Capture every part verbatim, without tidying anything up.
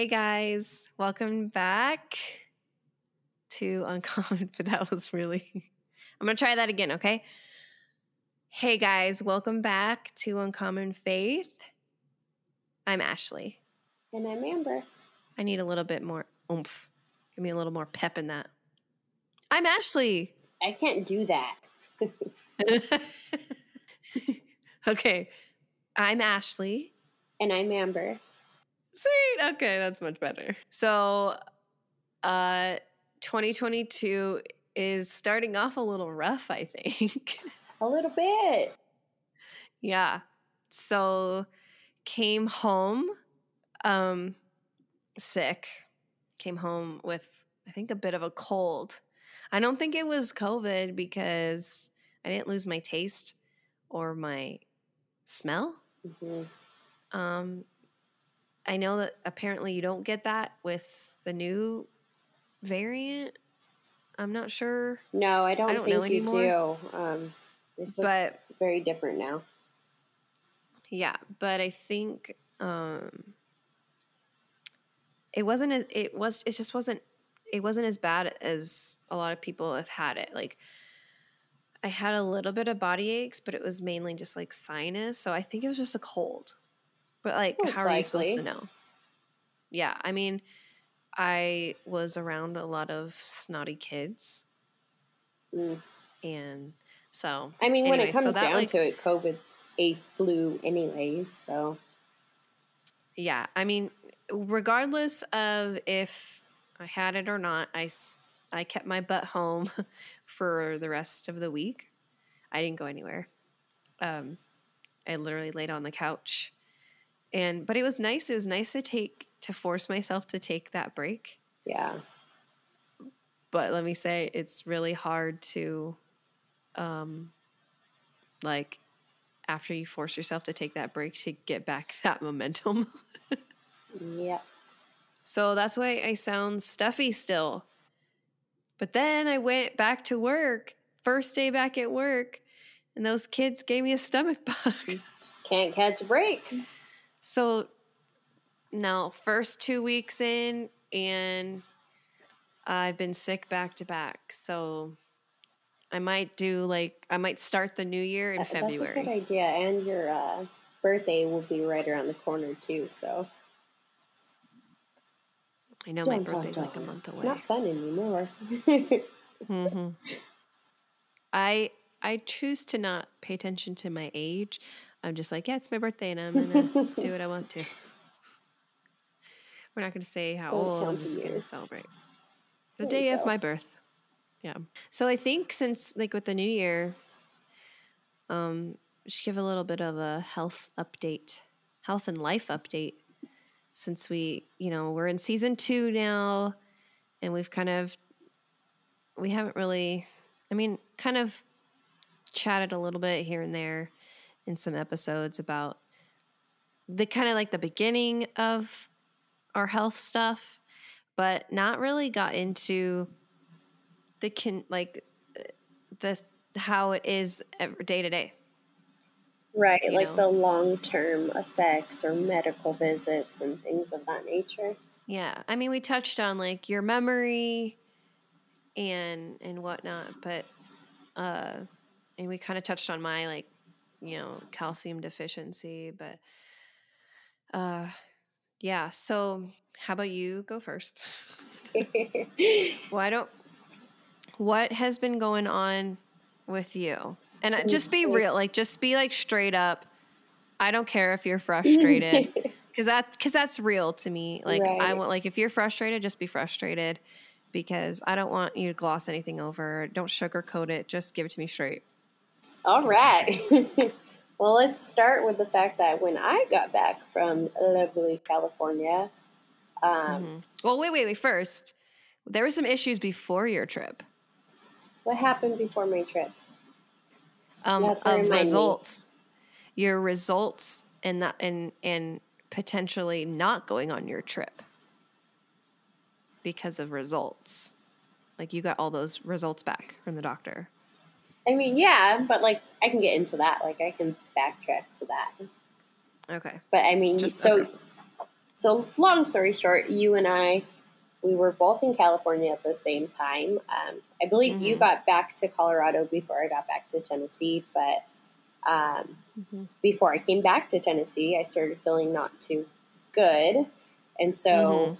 Hey guys, welcome back to Uncommon. But that was really, I'm going to try that again, okay? Hey guys, welcome back to Uncommon Faith. I'm Ashley. And I'm Amber. I need a little bit more oomph. Give me a little more pep in that. I'm Ashley. I can't do that. Okay, I'm Ashley. And I'm Amber. Sweet. Okay, that's much better. So, uh, twenty twenty-two is starting off a little rough, I think. A little bit. Yeah. So, came home um, sick. Came home with, I think, a bit of a cold. I don't think it was COVID because I didn't lose my taste or my smell. Mm-hmm. Um, I know that apparently you don't get that with the new variant. I'm not sure. No, I don't, I don't think know you anymore. do. Um, it's but very different now. Yeah, but I think um, it wasn't. As, it was. It just wasn't. It wasn't as bad as a lot of people have had it. Like, I had a little bit of body aches, but it was mainly just like sinus. So I think it was just a cold. But like, Most how are likely. you supposed to know? Yeah, I mean, I was around a lot of snotty kids, Mm. and so I mean, anyway, when it comes so that, down like, to it, COVID's a flu anyways. So yeah, I mean, regardless of if I had it or not, I, I kept my butt home for the rest of the week. I didn't go anywhere. Um, I literally laid on the couch. And but it was nice. It was nice to take to force myself to take that break. yeah. But let me say, it's really hard to, um, like, after you force yourself to take that break to get back that momentum. Yep. So that's why I sound stuffy still. But then I went back to work, first day back at work, and those kids gave me a stomach bug. Just can't catch a break. So now, first two weeks in, and I've been sick back to back. So I might do like, I might start the new year in That, February. That's a good idea. And your uh, birthday will be right around the corner too. So I know dun, my birthday's dun, like a dun. month away. It's not fun anymore. mm-hmm. I I choose to not pay attention to my age. I'm just like, yeah, it's my birthday, and I'm gonna do what I want to. We're not gonna say how Don't old. I'm count just the gonna years. celebrate the There day you of go. my birth. Yeah. So I think since like with the new year, um, just give a little bit of a health update, health and life update. Since we, you know, we're in season two now, and we've kind of, we haven't really, I mean, kind of chatted a little bit here and there in some episodes about the kind of like the beginning of our health stuff, but not really got into the can like the how it is day to day. Right, you like know? the long-term effects or medical visits and things of that nature. Yeah, I mean, we touched on like your memory and and whatnot, but uh, and we kind of touched on my like, you know, calcium deficiency, but uh, yeah. So how about you go first? Why don't? What has been going on with you? And uh, just be real, like just be like straight up. I don't care if you're frustrated, because that because that's real to me. Like Right. I want, like if you're frustrated, just be frustrated, because I don't want you to gloss anything over. Don't sugarcoat it. Just give it to me straight. All Give right. Well, let's start with the fact that when I got back from lovely California. Um, mm-hmm. Well, wait, wait, wait. First, there were some issues before your trip. What happened before my trip? Um, You have to of remind results, me. Your results, and that, and and potentially not going on your trip because of results. Like you got all those results back from the doctor. I mean, yeah, but like I can get into that. Like I can backtrack to that. Okay. But I mean, Just, so okay. So long story short, you and I, we were both in California at the same time. Um, I believe mm-hmm. you got back to Colorado before I got back to Tennessee, but um, mm-hmm. before I came back to Tennessee, I started feeling not too good. And so mm-hmm.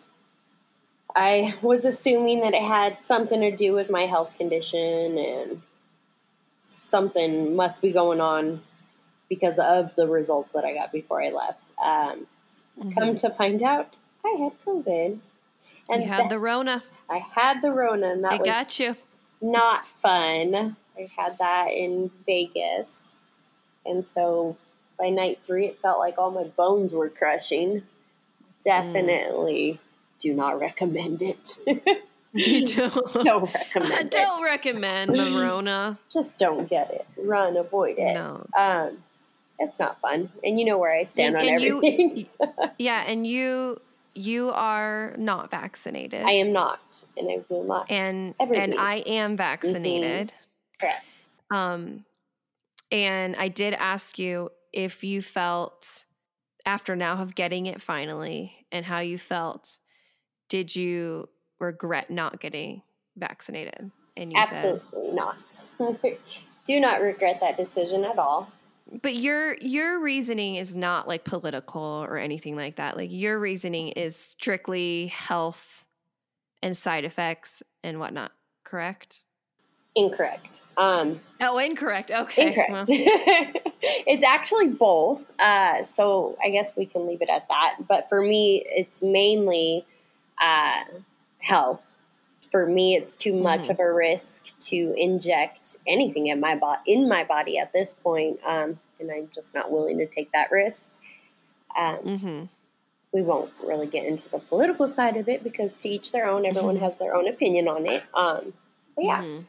I was assuming that it had something to do with my health condition and something must be going on because of the results that I got before I left. Um, mm-hmm. Come to find out, I had COVID. And you had the Rona. I had the Rona, and that I was got you. not fun. I had that in Vegas. And so by night three, it felt like all my bones were crushing. Definitely mm. do not recommend it. You don't. Don't recommend I it. don't recommend the Rona. Just don't get it. Run, avoid it. No. Um, it's not fun. And you know where I stand and, on and everything. You, yeah, and you you are not vaccinated. I am not. And I will not. And ever and be. I am vaccinated. Mm-hmm. Correct. Um, and I did ask you if you felt, after now of getting it finally, and how you felt, did you regret not getting vaccinated? And you Absolutely said, not. Do not regret that decision at all. But your your reasoning is not like political or anything like that. Like your reasoning is strictly health and side effects and whatnot, correct? Incorrect. Um, oh, incorrect. Okay. Incorrect. Well. It's actually both. Uh, so I guess we can leave it at that. But for me, it's mainly uh, health. For me, it's too much mm-hmm. of a risk to inject anything in my bo- in my body at this point, um, and I'm just not willing to take that risk. Um, mm-hmm. We won't really get into the political side of it because to each their own. Everyone mm-hmm. has their own opinion on it. Um, but yeah. Mm-hmm.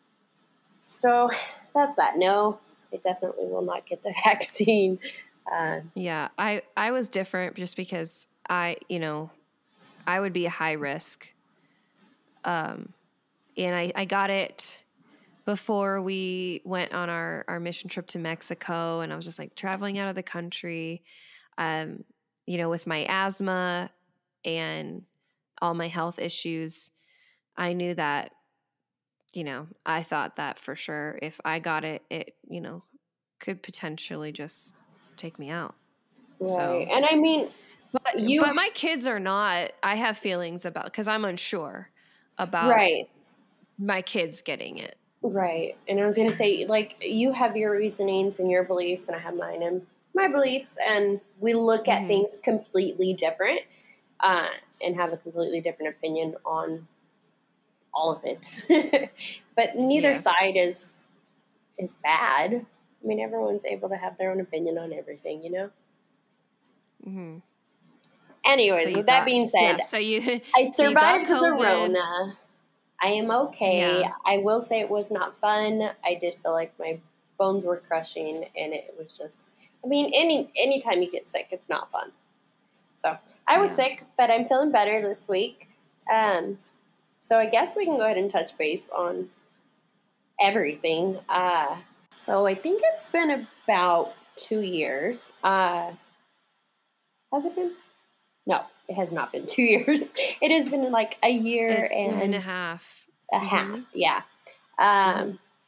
So that's that. No, I definitely will not get the vaccine. Uh, yeah, I, I was different just because I, you know, I would be a high risk. Um, and I, I got it before we went on our, our mission trip to Mexico, and I was just like traveling out of the country, um, you know, with my asthma and all my health issues. I knew that, you know, I thought that for sure if I got it, it, you know, could potentially just take me out. Right. So, and I mean, but, you, but my kids are not, I have feelings about, because I'm unsure about right. my kids getting it. Right. And I was going to say, like, you have your reasonings and your beliefs, and I have mine and my beliefs, and we look at mm-hmm. things completely different uh, and have a completely different opinion on all of it. But neither yeah. side is is bad. I mean, everyone's able to have their own opinion on everything, you know? Mm-hmm. Anyways, so with got, that being said, yeah, so you, I survived so the Rona. I am okay. Yeah. I will say it was not fun. I did feel like my bones were crushing, and it was just, I mean, any anytime you get sick, it's not fun. So I was yeah. sick, but I'm feeling better this week. Um, so I guess we can go ahead and touch base on everything. Uh, so I think it's been about two years. Uh, has it been? No, it has not been two years. It has been like a year it, and, and a half. A mm-hmm. half, yeah. Um, mm-hmm.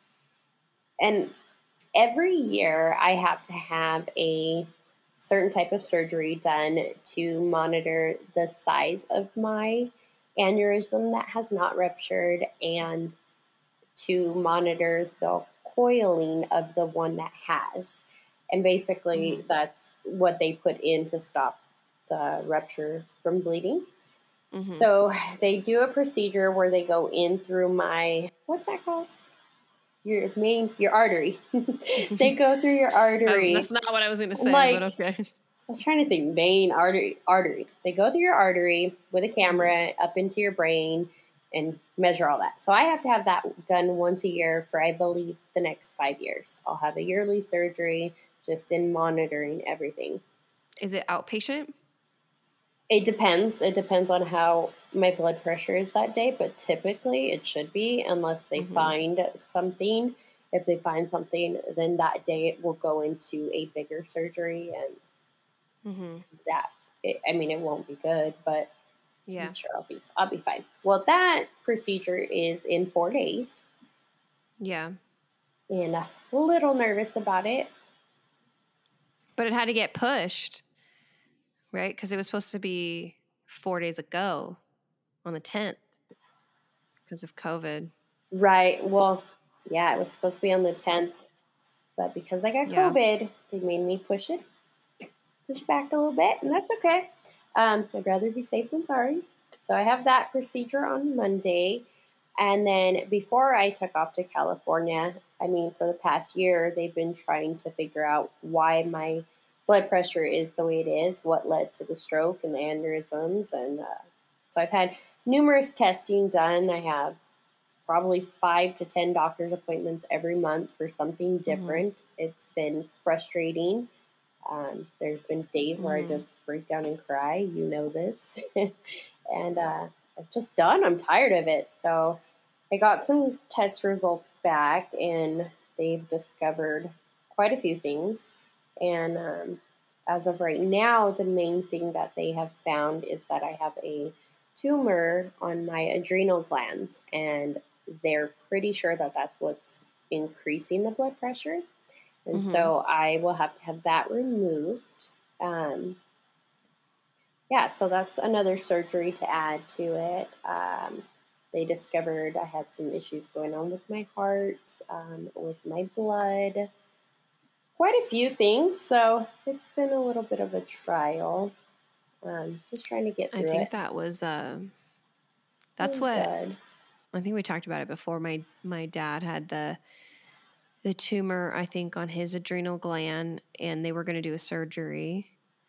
And every year I have to have a certain type of surgery done to monitor the size of my aneurysm that has not ruptured and to monitor the coiling of the one that has. And basically mm-hmm. that's what they put in to stop the rupture from bleeding. Mm-hmm. So they do a procedure where they go in through my, what's that called? Your main, your artery. They go through your artery. That's not what I was going to say, like, but okay. I was trying to think, main artery, artery. They go through your artery with a camera up into your brain and measure all that. So I have to have that done once a year for, I believe, the next five years. I'll have a yearly surgery just in monitoring everything. Is it outpatient? It depends. It depends on how my blood pressure is that day, but typically it should be unless they mm-hmm. find something. If they find something, then that day it will go into a bigger surgery, and mm-hmm. that it, I mean, it won't be good, but Yeah. I'm sure I'll be I'll be fine. Well, that procedure is in four days, Yeah. and a little nervous about it. But it had to get pushed, right? Because it was supposed to be four days ago on the tenth because of COVID. Right. Well, yeah, it was supposed to be on the tenth, but because I got Yeah. COVID, they made me push it, push it back a little bit, and that's okay. Um, I'd rather be safe than sorry. So I have that procedure on Monday. And then before I took off to California, I mean, for the past year, they've been trying to figure out why my blood pressure is the way it is, what led to the stroke and the aneurysms. And uh, so I've had numerous testing done. I have probably five to ten doctor's appointments every month for something different. Mm-hmm. It's been frustrating. Um, there's been days where mm-hmm. I just break down and cry. You know this. and uh, I'm just done. I'm tired of it. So I got some test results back, and they've discovered quite a few things. And um, as of right now, the main thing that they have found is that I have a tumor on my adrenal glands, and they're pretty sure that that's what's increasing the blood pressure. And mm-hmm. so I will have to have that removed. Um, yeah, so that's another surgery to add to it. Um, they discovered I had some issues going on with my heart, um, with my blood, quite a few things. So it's been a little bit of a trial. Um, just trying to get through it. I think it. that was, uh, that's what, good. I think we talked about it before. My, my dad had the, the tumor, I think, on his adrenal gland, and they were going to do a surgery.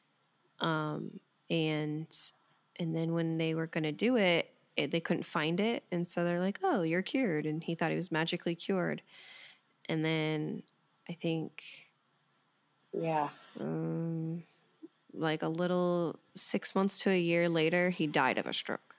Um, and, and then when they were going to do it, it, they couldn't find it. And so they're like, oh, you're cured. And he thought he was magically cured. And then I think, yeah, um, like a little six months to a year later, he died of a stroke.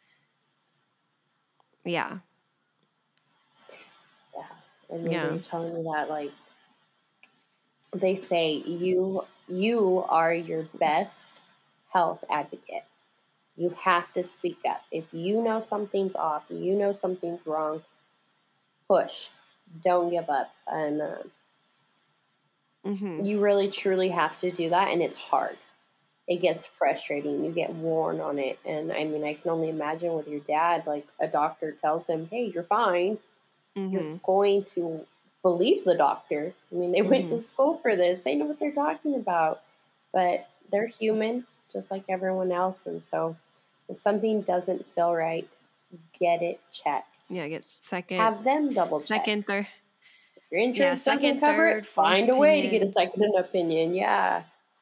Yeah. Yeah. I remember yeah. you telling me that, like, they say you you are your best health advocate. You have to speak up. If you know something's off, you know something's wrong, push. Don't give up. And uh, mm-hmm. you really, truly have to do that, and it's hard. It gets frustrating. You get worn on it. And, I mean, I can only imagine with your dad, like, a doctor tells him, hey, you're fine. Mm-hmm. You're going to believe the doctor. I mean, they mm-hmm. went to school for this. They know what they're talking about. But they're human, just like everyone else. And so if something doesn't feel right, get it checked. Yeah, get second. Have them double check. Second, third. If your insurance yeah, second, doesn't cover third, it, find a way to get a second opinion. Yeah.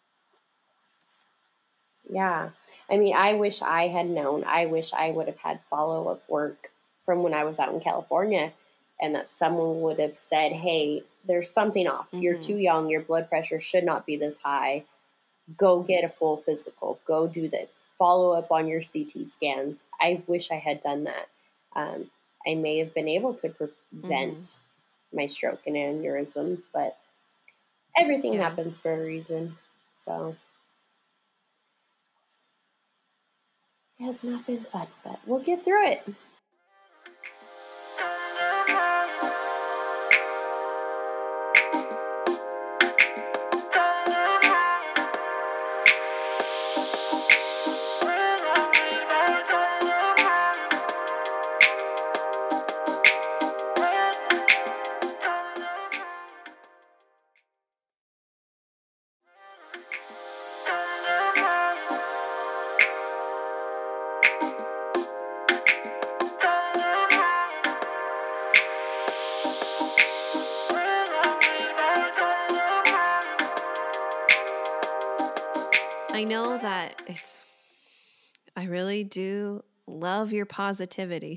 Yeah. I mean, I wish I had known. I wish I would have had follow-up work from when I was out in California, and that someone would have said, hey, there's something off. Mm-hmm. You're too young. Your blood pressure should not be this high. Go get a full physical. Go do this. Follow up on your C T scans. I wish I had done that. Um, I may have been able to prevent mm-hmm. my stroke and aneurysm, but everything yeah. happens for a reason. So it has not been fun, but we'll get through it. I know that it's, I really do love your positivity.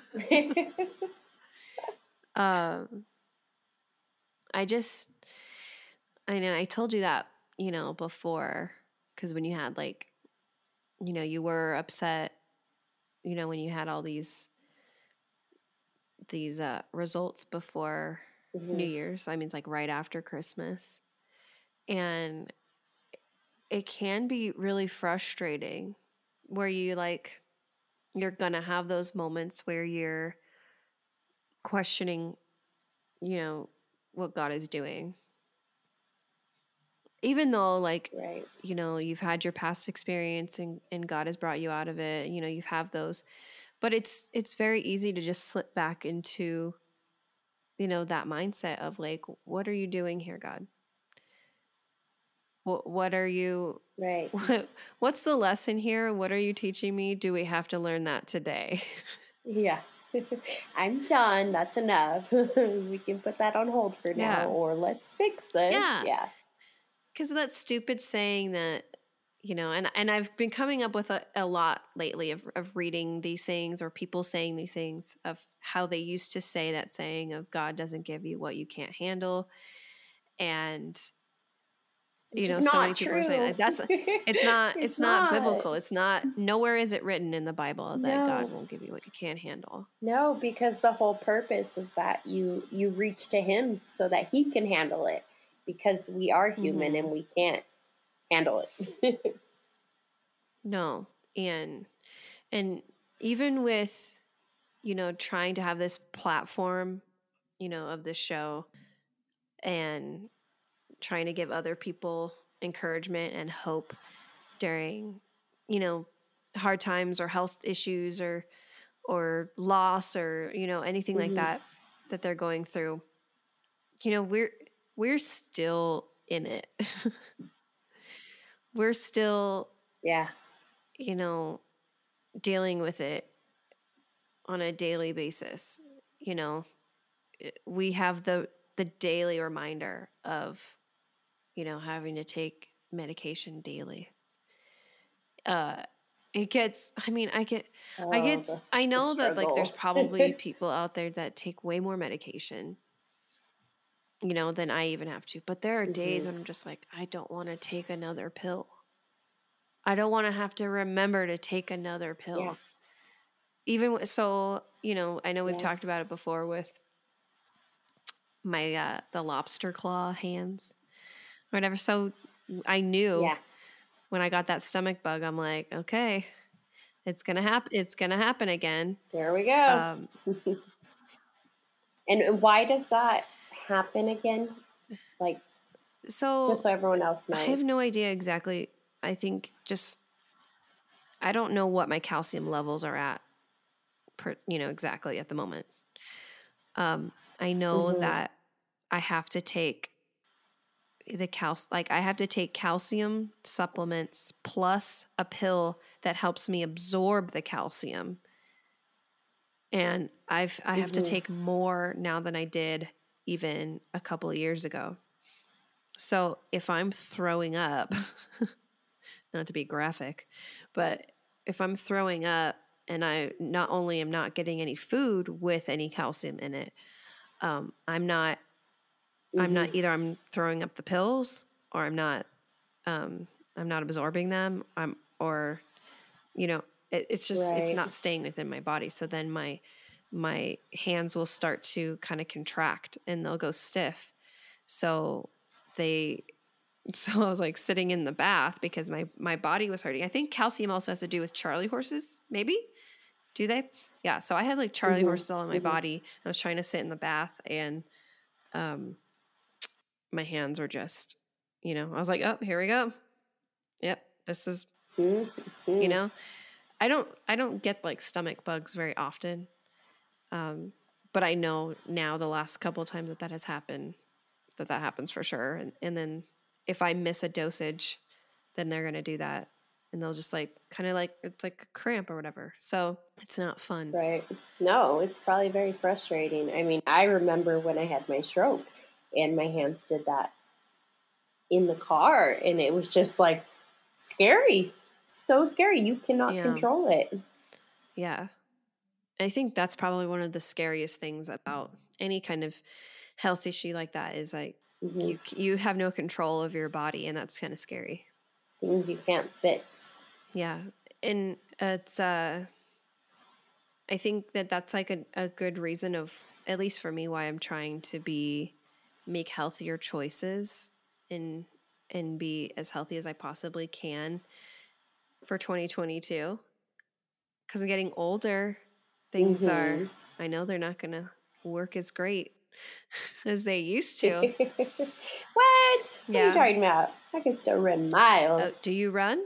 um, I just, I know I told you that, you know, before, because when you had like, you know, you were upset, you know, when you had all these, these uh, results before mm-hmm. New Year's. I mean, it's like right after Christmas. And it can be really frustrating where you like, you're going to have those moments where you're questioning, you know, what God is doing. Even though like, Right. you know, you've had your past experience and, and God has brought you out of it, you know, you have those, but it's, it's very easy to just slip back into, you know, that mindset of like, what are you doing here, God? What, what are you, Right. what, what's the lesson here? What are you teaching me? Do we have to learn that today? Yeah. I'm done. That's enough. We can put that on hold for now, Yeah. or let's fix this. Yeah. Yeah. Because of that stupid saying that, you know, and, and I've been coming up with a, a lot lately of, of reading these things or people saying these things of how they used to say that saying of God doesn't give you what you can't handle. And, you Which is know, so many not people are saying true. like, that's, it's not, It's it's not not. biblical. It's not, nowhere is it written in the Bible that God No. won't give you what you can't handle. No, because the whole purpose is that you you reach to him so that he can handle it, because we are human Mm-hmm. and we can't handle it. No. And, and even with, you know, trying to have this platform, you know, of this show and trying to give other people encouragement and hope during, you know, hard times or health issues or, or loss or, you know, anything like Mhm. that, that they're going through, you know, we're, we're still in it. We're still, Yeah. you know, dealing with it on a daily basis. You know, we have the, the daily reminder of, you know, having to take medication daily. Uh, it gets, I mean, I get, I Oh, get, the, I the know that like there's struggle. probably people out there that take way more medication, you know, than I even have to. But there are days Mhm. when I'm just like, I don't want to take another pill. I don't want to have to remember to take another Yeah. pill. Even w- so, you know, I know we've Yeah. talked about it before with my, uh, the lobster claw hands or whatever. So I knew Yeah. when I got that stomach bug, I'm like, okay, it's going to happen. It's going to happen again. There we go. Um, And why does that happen again? Like, just so so everyone else I knows. have no idea exactly. I think just, I don't know what my calcium levels are at, per, you know, exactly at the moment. Um, I know Mhm. that I have to take the cal, like I have to take calcium supplements plus a pill that helps me absorb the calcium. And I've, I have to Mhm. take more now than I did even a couple of years ago. So if I'm throwing up, not to be graphic, but if I'm throwing up and I not only am not getting any food with any calcium in it, um, I'm not, I'm not Mhm. either I'm throwing up the pills or I'm not, um, I'm not absorbing them. I'm, or, you know, it, it's just, it's Right. not staying within my body. So then my, my hands will start to kind of contract and they'll go stiff. So they, so I was like sitting in the bath because my, my body was hurting. I think calcium also has to do with Charlie horses, maybe. Do they? Yeah. So I had like Charlie Mhm. horses all in my Mhm. body. I was trying to sit in the bath and, um, my hands were just, you know, I was like, oh, here we go. Yep. This is, you Mhm. know, I don't, I don't get like stomach bugs very often. Um, but I know now the last couple of times that that has happened, that that happens for sure. And, and then if I miss a dosage, then they're going to do that. And they'll just like, kind of like, it's like a cramp or whatever. So it's not fun. Right. No, it's probably very frustrating. I mean, I remember when I had my stroke and my hands did that in the car, and it was just like scary. So scary. You cannot Yeah. control it. Yeah. I think that's probably one of the scariest things about any kind of health issue like that is like Mhm. you you have no control of your body, and that's kind of scary. Things you can't fix. Yeah, and it's uh, I think that that's like a, a good reason of, at least for me, why I'm trying to be make healthier choices in and be as healthy as I possibly can for twenty twenty-two. Because I'm getting older, things mm-hmm. are, I know they're not going to work as great as they used to. What? Yeah. What are you talking about? I can still run miles. Uh, do you run?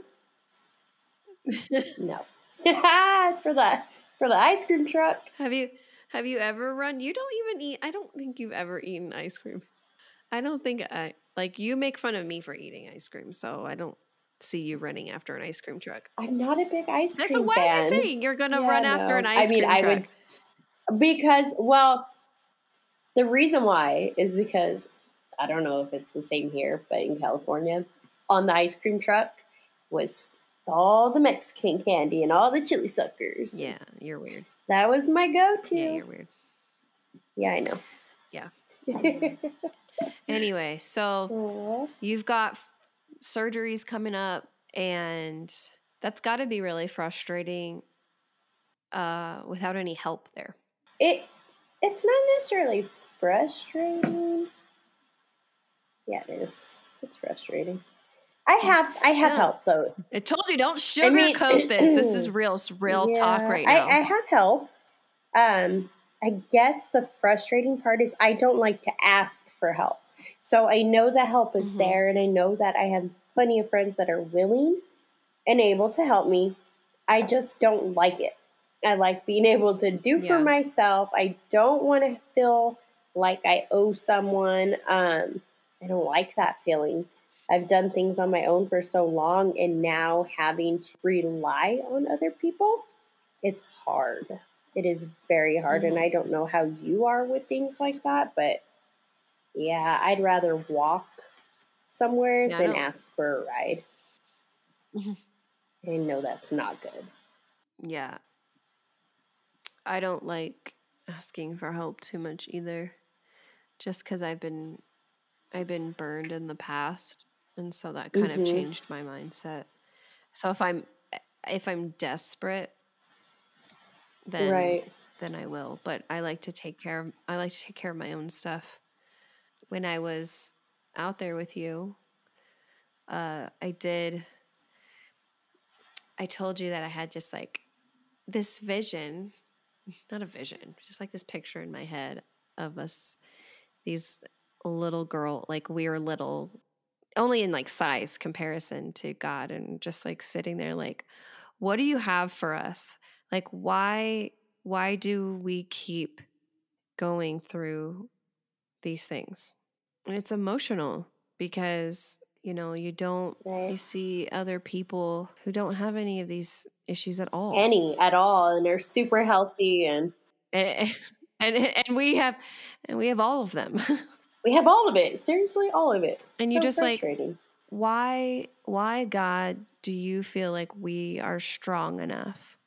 No. for the for the ice cream truck. Have you have you ever run? You don't even eat. I don't think you've ever eaten ice cream. I don't think I like you make fun of me for eating ice cream, so I don't see you running after an ice cream truck. I'm not a big ice That's cream why fan. are you saying you're gonna yeah, run no. after an ice I mean, cream I truck? Would, because well, the reason why is because I don't know if it's the same here, but in California, on the ice cream truck was all the Mexican candy and all the chili suckers. Yeah, you're weird. That was my go-to. Yeah, you're weird. Yeah, I know. Yeah. Anyway, so Aww. You've got f- surgeries coming up, and that's got to be really frustrating uh, without any help there. It It's not necessarily frustrating. Yeah, it is. It's frustrating. I have I have yeah. help though. I told you don't sugarcoat I mean, this. This is real real yeah, talk right now. I, I have help. Um, I guess the frustrating part is I don't like to ask for help. So I know the help is mm-hmm. there, and I know that I have plenty of friends that are willing and able to help me. I just don't like it. I like being able to do yeah. for myself. I don't want to feel like I owe someone. Um, I don't like that feeling. I've done things on my own for so long, and now having to rely on other people, it's hard. It is very hard, mm-hmm. and I don't know how you are with things like that, but yeah, I'd rather walk somewhere yeah, than ask for a ride. I know that's not good. Yeah. I don't like asking for help too much either, just because I've been, I've been burned in the past. And so that kind mm-hmm. of changed my mindset. So if I'm if I'm desperate, then right. then I will. But I like to take care of I like to take care of my own stuff. When I was out there with you, uh, I did. I told you that I had just like this vision, not a vision, just like this picture in my head of us, these little girl, like we were little. Only in like size comparison to God, and just like sitting there like, what do you have for us? Like, why, why do we keep going through these things? And it's emotional because, you know, you don't, right. you see other people who don't have any of these issues at all. Any at all. And they're super healthy and, and, and, and we have, and we have all of them. We have all of it. Seriously, all of it. And so you just like, why, why, God, do you feel like we are strong enough?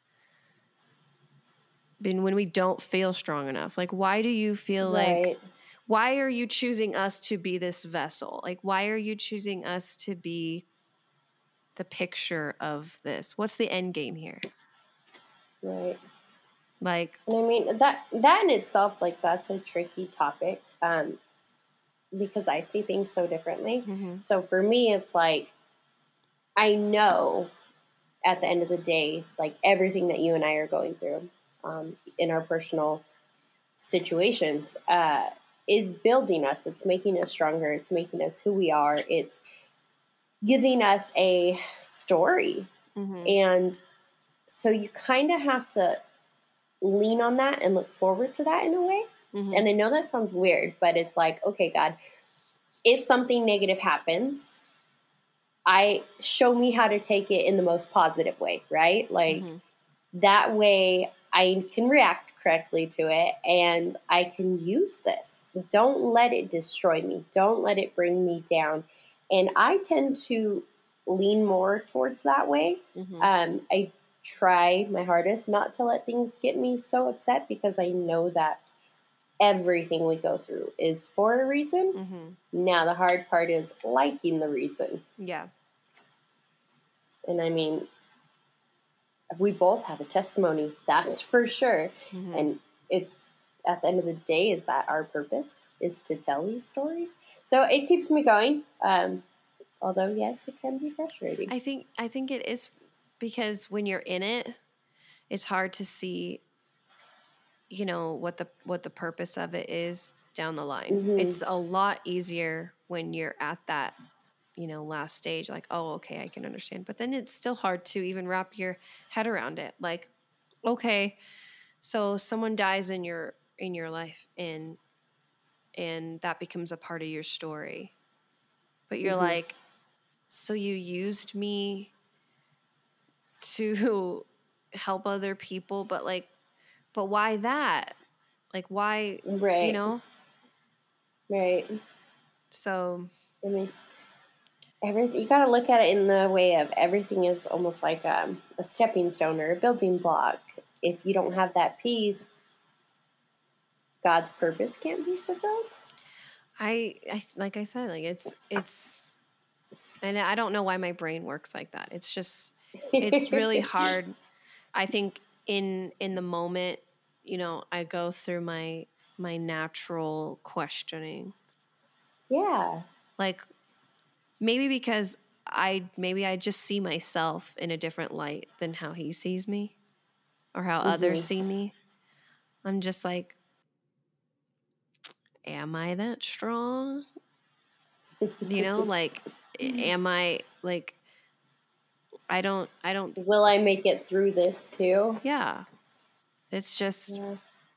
But when we don't feel strong enough, like, why do you feel right. like, why are you choosing us to be this vessel? Like, why are you choosing us to be the picture of this? What's the end game here? Right. Like, and I mean, that, that in itself, like, that's a tricky topic. Um, because I see things so differently. Mm-hmm. So for me, it's like, I know at the end of the day, like everything that you and I are going through um, in our personal situations uh, is building us. It's making us stronger. It's making us who we are. It's giving us a story. Mm-hmm. And so you kind of have to lean on that and look forward to that in a way. Mm-hmm. And I know that sounds weird, but it's like, okay, God, if something negative happens, I show me how to take it in the most positive way, right? Like mm-hmm. that way I can react correctly to it and I can use this. Don't let it destroy me. Don't let it bring me down. And I tend to lean more towards that way. Mm-hmm. Um, I try my hardest not to let things get me so upset because I know that everything we go through is for a reason. Mm-hmm. Now, the hard part is liking the reason. Yeah. And I mean, we both have a testimony, that's for sure. Mm-hmm. And it's, at the end of the day, is that our purpose is to tell these stories. So it keeps me going. Um, Although, yes, it can be frustrating. I think I think it is, because when you're in it, it's hard to see, you know, what the what the purpose of it is down the line. Mm-hmm. It's a lot easier when you're at that, you know, last stage, like, oh, okay, I can understand. But then it's still hard to even wrap your head around it. Like, okay, so someone dies in your in your life, and and that becomes a part of your story. But you're Mm-hmm. like, so you used me to help other people, but like, but why that? Like, why, Right. you know? Right. So, I mean, everything, you got to look at it in the way of everything is almost like um, a stepping stone or a building block. If you don't have that piece, God's purpose can't be fulfilled. I, I like I said, like it's it's, and I don't know why my brain works like that. It's just, it's really hard. I think in in the moment, you know, I go through my my natural questioning. Yeah. Like, maybe because I maybe I just see myself in a different light than how he sees me, or how Mm-hmm. others see me. I'm just like, am I that strong? You know, like, am I like, I don't, I don't, Will I make it through this too? yeah. It's just, Yeah.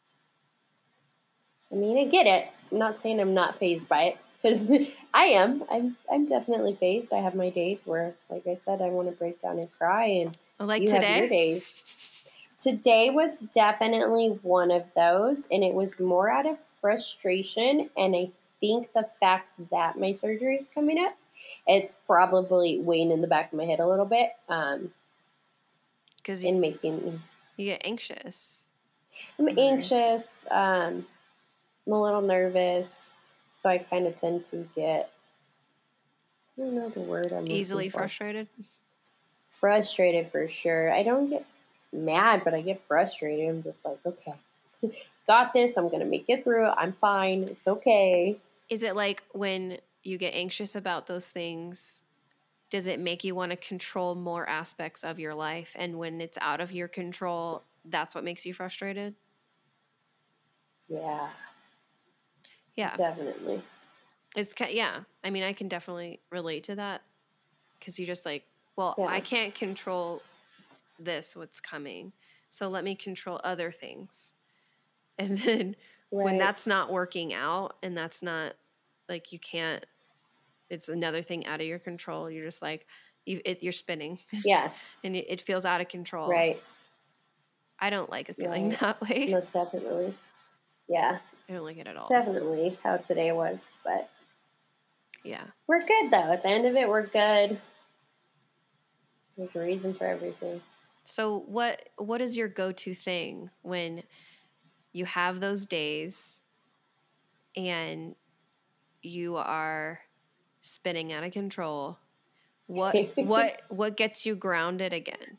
I mean, I get it. I'm not saying I'm not fazed by it, because I am. I'm. I'm definitely fazed. I have my days where, like I said, I want to break down and cry, and like you today. have your days. Today was definitely one of those, and it was more out of frustration. And I think the fact that my surgery is coming up, it's probably weighing in the back of my head a little bit, um, because and you, making me. you get anxious. I'm Right. anxious. Um, I'm a little nervous, so I kind of tend to get. I don't know the word I'm Easily looking for. frustrated. Frustrated for sure. I don't get mad, but I get frustrated. I'm just like, okay, got this. I'm gonna make it through. I'm fine. It's okay. Is it like when you get anxious about those things, does it make you want to control more aspects of your life? And when it's out of your control, that's what makes you frustrated? Yeah. Yeah. Definitely. It's, yeah. I mean, I can definitely relate to that, because you just like, well, Yeah. I can't control this, what's coming. So let me control other things. And then right. when that's not working out, and that's not, like, you can't, it's another thing out of your control, you're just like, you, it, you're spinning. Yeah. And it, it feels out of control. Right. I don't like a feeling right. that way. Most definitely. Yeah. I don't like it at all. Definitely how today was, but yeah, we're good though. At the end of it, we're good. There's a reason for everything. So what what is your go-to thing when you have those days and you are spinning out of control? What what what gets you grounded again?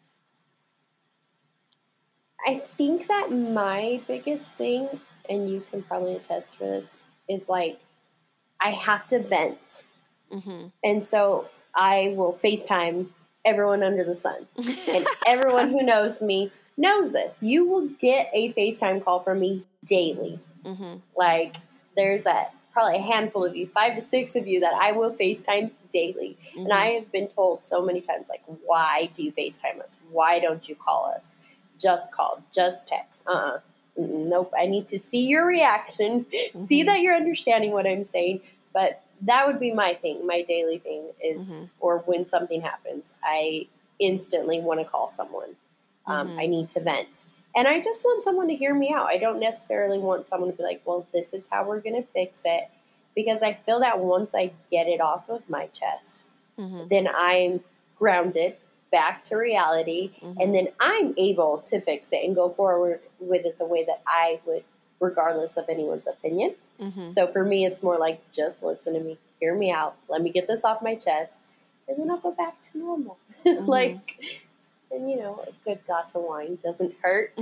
I think that my biggest thing, and you can probably attest for this, is like I have to vent. Mm-hmm. And so I will FaceTime everyone under the sun. And everyone who knows me knows this. You will get a FaceTime call from me daily. Mm-hmm. Like, there's a, probably a handful of you, five to six of you, that I will FaceTime daily. Mm-hmm. And I have been told so many times, like, why do you FaceTime us? Why don't you call us? Just call, just text. Uh-uh. Nope. I need to see your reaction, mm-hmm. see that you're understanding what I'm saying. But that would be my thing. My daily thing is, mm-hmm. or when something happens, I instantly want to call someone. Um, mm-hmm. I need to vent. And I just want someone to hear me out. I don't necessarily want someone to be like, well, this is how we're going to fix it. Because I feel that once I get it off of my chest, mm-hmm. then I'm grounded back to reality. Mm-hmm. And then I'm able to fix it and go forward with it the way that I would, regardless of anyone's opinion. Mm-hmm. So for me, it's more like, just listen to me, hear me out, let me get this off my chest, and then I'll go back to normal. Mm-hmm. Like, and you know, a good glass of wine doesn't hurt.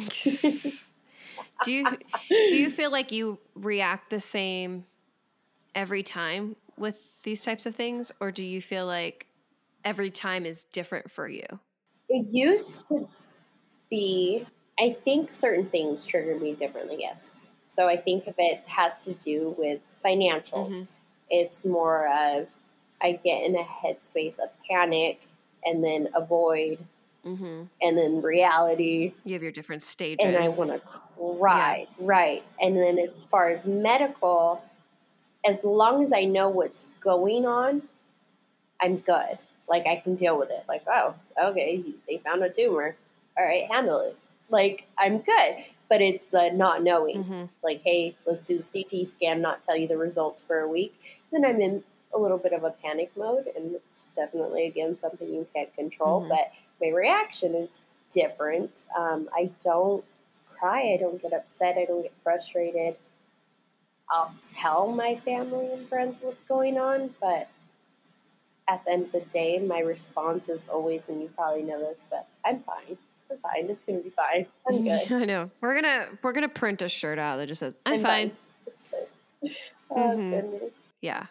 do you do you feel like you react the same every time with these types of things, or do you feel like every time is different for you? It used to be, I think certain things trigger me differently, yes. So I think if it has to do with financials, Mm-hmm. it's more of I get in a headspace of panic and then avoid Mm-hmm. and then reality. You have your different stages. And I want to cry, yeah. Right. And then as far as medical, as long as I know what's going on, I'm good. Like, I can deal with it. Like, oh, okay, they found a tumor. All right, handle it. Like, I'm good. But it's the not knowing. Mm-hmm. Like, hey, let's do C T scan, not tell you the results for a week. Then I'm in a little bit of a panic mode, and it's definitely, again, something you can't control. Mm-hmm. But my reaction is different. Um, I don't cry. I don't get upset. I don't get frustrated. I'll tell my family and friends what's going on, but at the end of the day, my response is always, and you probably know this, but I'm fine. I'm fine. It's gonna be fine. I'm good. I know. We're gonna we're gonna print a shirt out that just says "I'm, I'm fine. fine." It's good. Oh mm-hmm. goodness. Yeah.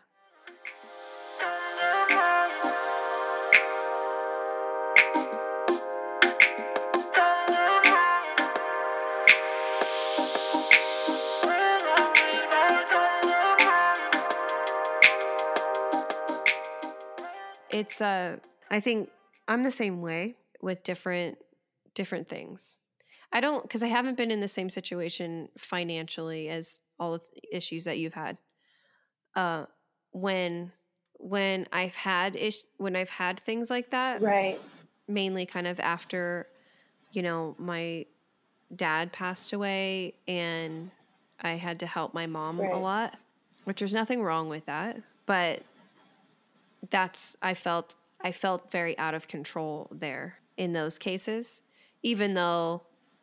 It's uh I think I'm the same way with different different things. I don't, because I haven't been in the same situation financially as all the issues that you've had. Uh when when I've had ish, when I've had things like that, Right. mainly kind of after, you know, my dad passed away and I had to help my mom Right. a lot, which there's nothing wrong with that, but that's I felt I felt very out of control there in those cases, even though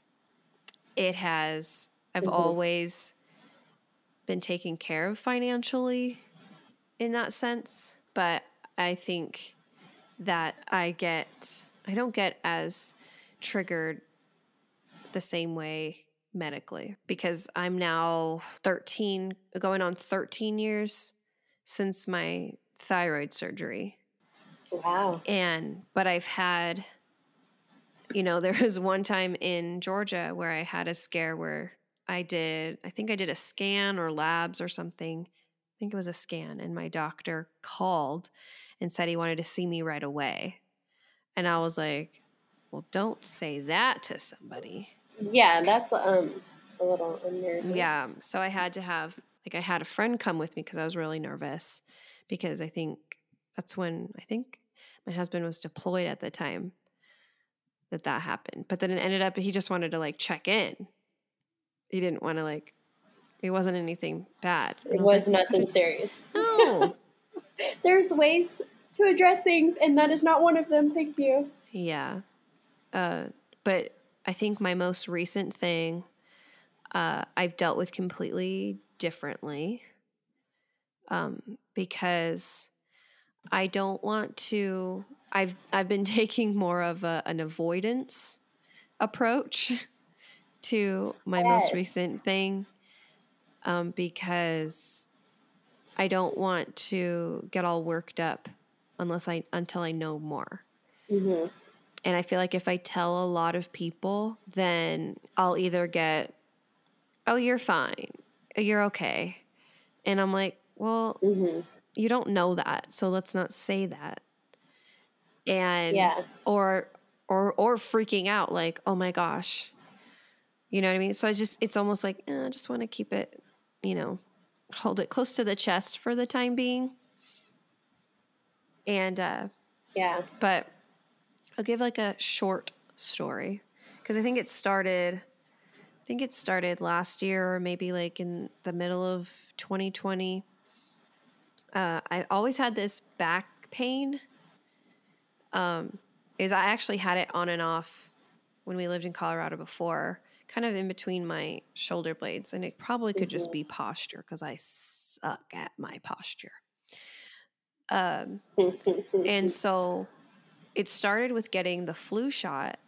it has I've Mhm. always been taken care of financially in that sense, but I think that I get I don't get as triggered the same way medically because I'm now thirteen going on thirteen years since my thyroid surgery. Wow. And, but I've had, you know, there was one time in Georgia where I had a scare where I did, I think I did a scan or labs or something. I think it was a scan. And my doctor called and said he wanted to see me right away. And I was like, well, don't say that to somebody. Yeah, that's um a little unnerving. Yeah. So I had to have, like, I had a friend come with me because I was really nervous because I think that's when I think my husband was deployed at the time that that happened. But then it ended up, he just wanted to like check in. He didn't want to like, it wasn't anything bad. And It I was, was like, nothing serious. No. There's ways to address things, and that is not one of them. Thank you. Yeah. Uh, but I think my most recent thing, uh, I've dealt with completely differently um, because I don't want to. I've I've been taking more of a, an avoidance approach to my Yes. most recent thing um, because I don't want to get all worked up unless I until I know more. Mm-hmm. And I feel like if I tell a lot of people, then I'll either get, "Oh, you're fine, you're okay," and I'm like, "Well, Mm-hmm. you don't know that, so let's not say that." And Yeah. or or or freaking out like, "Oh my gosh." You know what I mean? So I just it's almost like, eh, I just want to keep it, you know, hold it close to the chest for the time being. And uh Yeah. but I'll give like a short story because I think it started I think it started last year or maybe like in the middle of twenty twenty. Uh I always had this back pain. Um is I actually had it on and off when we lived in Colorado before, kind of in between my shoulder blades. And it probably could just be posture because I suck at my posture. Um, and so it started with getting the flu shot.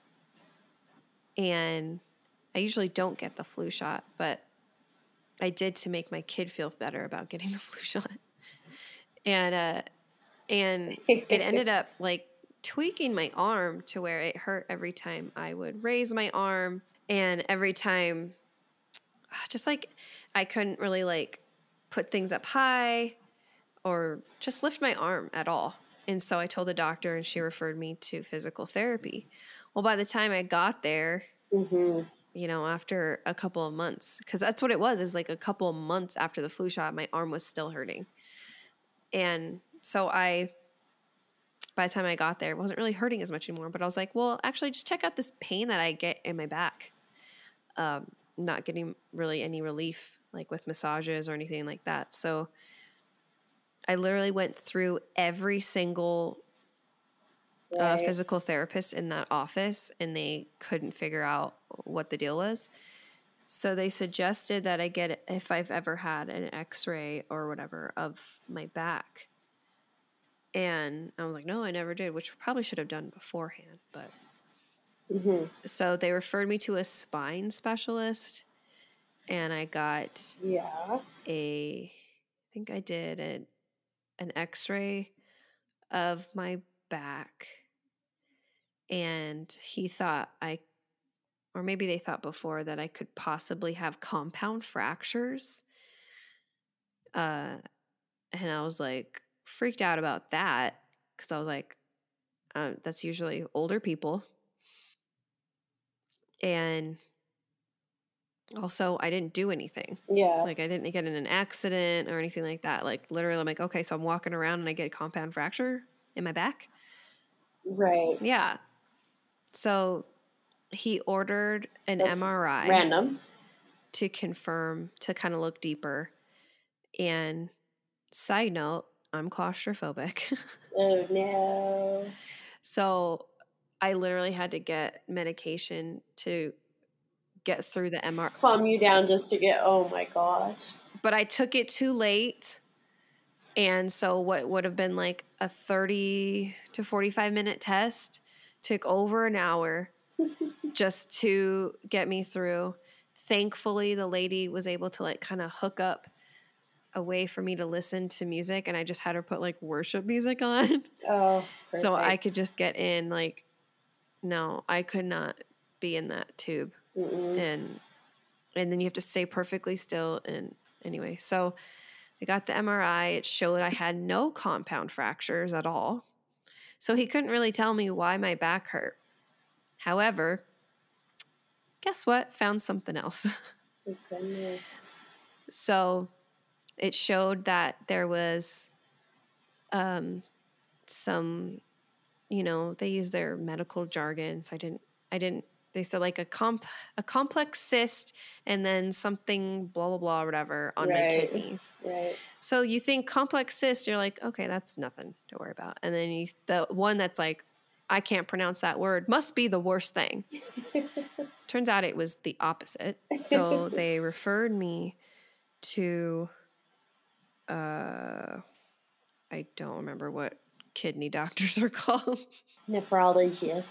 And I usually don't get the flu shot, but I did to make my kid feel better about getting the flu shot. And, uh, and it ended up like tweaking my arm to where it hurt every time I would raise my arm. And every time, just like I couldn't really like put things up high or just lift my arm at all. And so I told the doctor and she referred me to physical therapy. Well, by the time I got there, Mm-hmm. you know, after a couple of months, because that's what it was, is like a couple of months after the flu shot, my arm was still hurting. And so I, by the time I got there, it wasn't really hurting as much anymore. But I was like, well, actually, just check out this pain that I get in my back. Um, not getting really any relief, like with massages or anything like that. So I literally went through every single uh, Right. physical therapist in that office, and they couldn't figure out what the deal was. So they suggested that I get, if I've ever had an x-ray or whatever of my back. And I was like, no, I never did, which probably should have done beforehand. But Mm-hmm. so they referred me to a spine specialist, and I got Yeah. a, I think I did an, an x-ray of my back. And he thought I, or maybe they thought before that I could possibly have compound fractures. Uh, and I was like freaked out about that because I was like, uh, that's usually older people. And also, I didn't do anything. Yeah. Like, I didn't get in an accident or anything like that. Like, literally, I'm like, okay, so I'm walking around and I get a compound fracture in my back. Right. Yeah. So he ordered an That's M R I random. to confirm, to kind of look deeper. And side note, I'm claustrophobic. Oh no. So I literally had to get medication to get through the M R I. Calm you down just to get, oh my gosh. But I took it too late. And so what would have been like a thirty to forty-five minute test took over an hour just to get me through. Thankfully, the lady was able to like kind of hook up a way for me to listen to music, and I just had her put like worship music on. Oh, perfect. So I could just get in. Like, no, I could not be in that tube. Mm-mm. And and then you have to stay perfectly still. And anyway, so I got the M R I. It showed I had no compound fractures at all. So he couldn't really tell me why my back hurt. However, guess what? Found something else. Oh, goodness. So it showed that there was um, some, you know, they use their medical jargon. So I didn't, I didn't, they said like a comp, a complex cyst and then something blah, blah, blah, whatever on Right. my kidneys. Right. So you think complex cyst, you're like, okay, that's nothing to worry about. And then you, the one that's like, I can't pronounce that word, must be the worst thing. Turns out it was the opposite. So they referred me to, uh, I don't remember what kidney doctors are called. Nephrologist.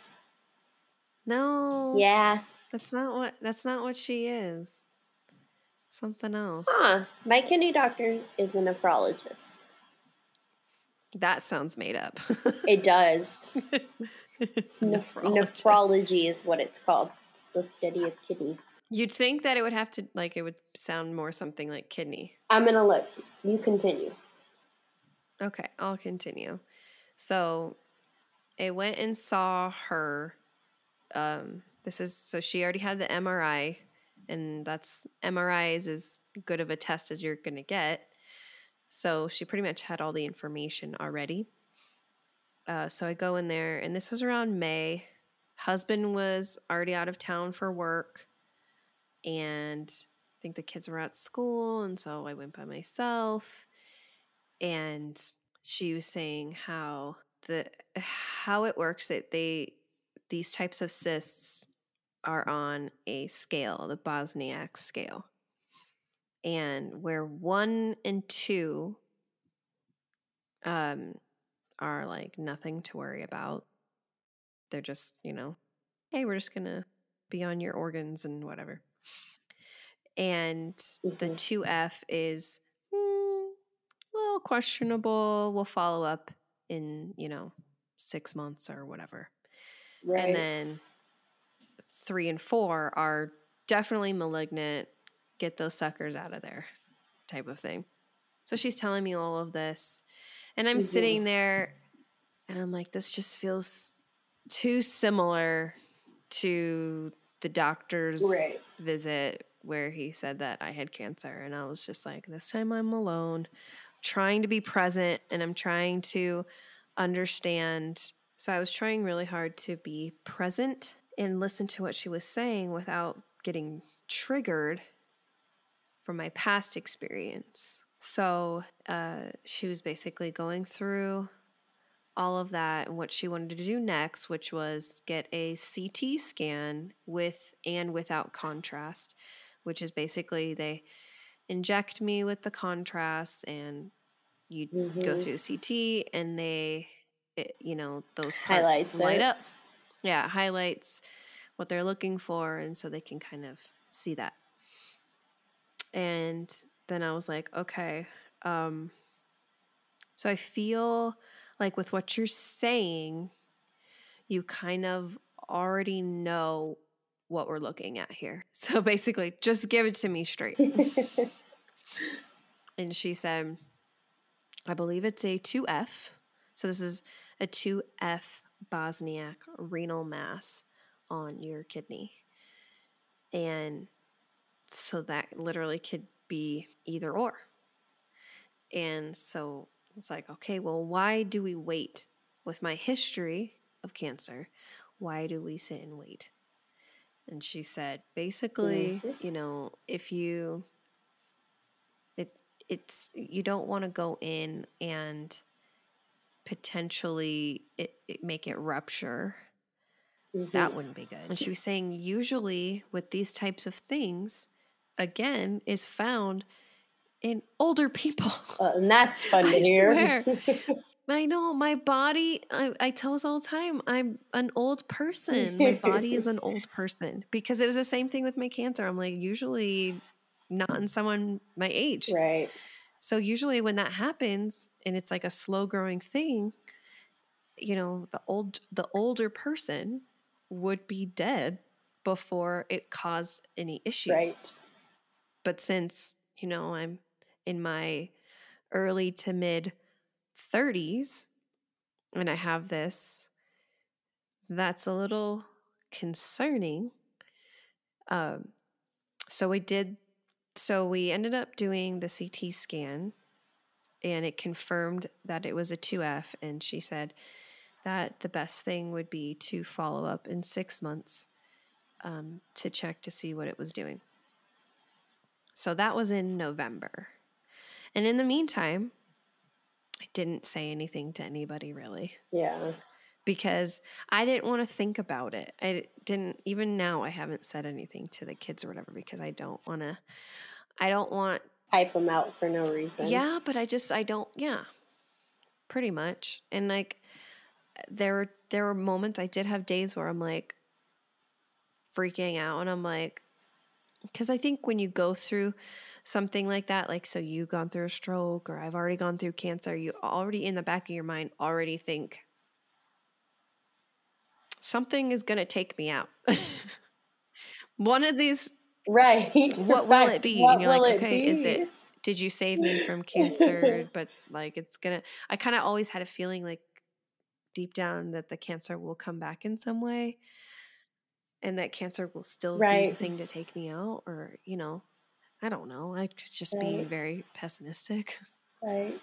No. Yeah. That's not what that's not what she is. Something else. Huh. My kidney doctor is a nephrologist. That sounds made up. It does. It's Neph- nephrologist. nephrology is what it's called. It's the study of kidneys. You'd think that it would have to, like, it would sound more something like kidney. I'm going to look. You continue. Okay, I'll continue. So I went and saw her. Um, this is, so she already had the M R I, and that's, M R I is as good of a test as you're going to get. So she pretty much had all the information already. Uh, so I go in there, and this was around May. Husband was already out of town for work, and I think the kids were at school, and so I went by myself. And she was saying how the how it works, that they these types of cysts are on a scale, the Bosniak scale, and where one and two um are like nothing to worry about. They're just, you know, hey, we're just gonna be on your organs and whatever. And Mhm. the two F is mm, a little questionable. We'll follow up in, you know, six months or whatever. Right. And then three and four are definitely malignant. Get those suckers out of there type of thing. So she's telling me all of this. And I'm mm-hmm. sitting there and I'm like, this just feels too similar to the doctor's right. visit where he said that I had cancer. And I was just like, this time I'm alone, trying to be present, and I'm trying to understand. So I was trying really hard to be present and listen to what she was saying without getting triggered from my past experience. So uh, she was basically going through all of that and what she wanted to do next, which was get a C T scan with and without contrast, which is basically they inject me with the contrast and you mm-hmm. go through the C T and they, it, you know, those parts highlights light it. up. Yeah, highlights what they're looking for, and so they can kind of see that. And then I was like, okay, um, so I feel like with what you're saying, you kind of already know what we're looking at here. So basically, just give it to me straight. And she said, I believe it's a two F. So this is a two F Bosniak renal mass on your kidney. And so that literally could be either or. And so it's like, okay, well, why do we wait? With my history of cancer, why do we sit and wait? And she said, basically, mm-hmm. you know, if you, it, it's, you don't want to go in and potentially it, it make it rupture. Mm-hmm. That wouldn't be good. And she was saying, usually with these types of things, again, is found in older people. Uh, and that's fun to I hear. Swear. I know my body, I, I tell us all the time, I'm an old person. My body is an old person because it was the same thing with my cancer. I'm like, usually not in someone my age. Right. So usually when that happens and it's like a slow growing thing, you know, the old, the older person would be dead before it caused any issues. Right. But since, you know, I'm in my early to mid thirties and I have this, that's a little concerning. Um, so we did, so we ended up doing the C T scan and it confirmed that it was a two F. And she said that the best thing would be to follow up in six months um, to check to see what it was doing. So that was in November. And in the meantime, I didn't say anything to anybody really. Yeah. Because I didn't want to think about it. I didn't, even now I haven't said anything to the kids or whatever because I don't want to, I don't want. Hype them out for no reason. Yeah, but I just, I don't, yeah, pretty much. And like, there were, there were moments, I did have days where I'm like freaking out and I'm like, because I think when you go through something like that, like, so you've gone through a stroke or I've already gone through cancer, you already in the back of your mind already think something is going to take me out. One of these, right. What will right. it be? What and you're like, okay, be? is it, did you save me from cancer? But like, it's going to, I kind of always had a feeling like deep down that the cancer will come back in some way and that cancer will still right. be the thing to take me out, or, you know, I don't know. I could just right. be very pessimistic. Right.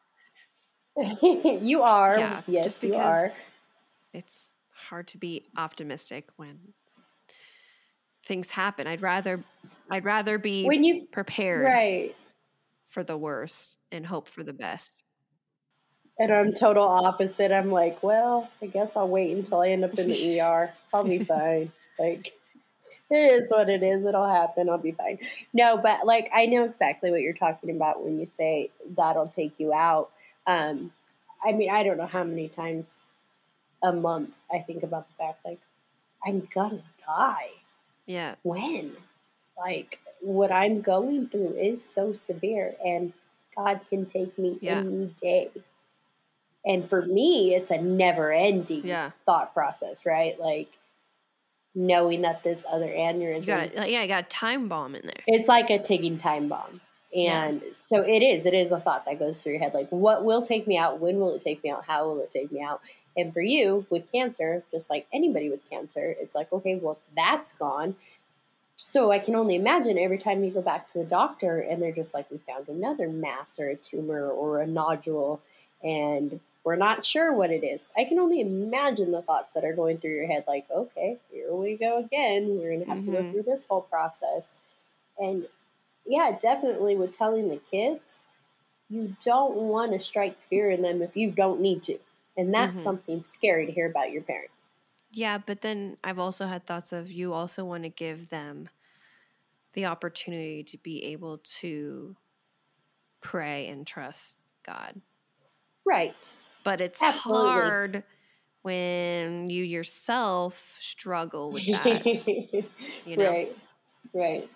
You are. Yeah, yes, just you because are. It's hard to be optimistic when things happen. I'd rather, I'd rather be when you, prepared right. for the worst and hope for the best. And I'm total opposite. I'm like, well, I guess I'll wait until I end up in the E R. I'll be fine. Like, it is what it is. It'll happen. I'll be fine. No, but like, I know exactly what you're talking about when you say that'll take you out. Um, I mean, I don't know how many times a month I think about the fact, like, I'm gonna die. Yeah. When? Like, what I'm going through is so severe. And God can take me Yeah. any day. And for me, it's a never ending Yeah. thought process, right? Like knowing that this other aneurysm. You got a, yeah, you got a time bomb in there. It's like a ticking time bomb. And Yeah. so it is. It is a thought that goes through your head. Like, what will take me out? When will it take me out? How will it take me out? And for you, with cancer, just like anybody with cancer, it's like, okay, well, that's gone. So I can only imagine every time you go back to the doctor and they're just like, we found another mass or a tumor or a nodule and we're not sure what it is. I can only imagine the thoughts that are going through your head like, okay, here we go again. We're going to have mm-hmm. to go through this whole process. And yeah, definitely with telling the kids, you don't want to strike fear in them if you don't need to. And that's mm-hmm. something scary to hear about your parent. Yeah, but then I've also had thoughts of you also want to give them the opportunity to be able to pray and trust God. Right. But it's Absolutely. hard when you yourself struggle with that. You know? Right. Right.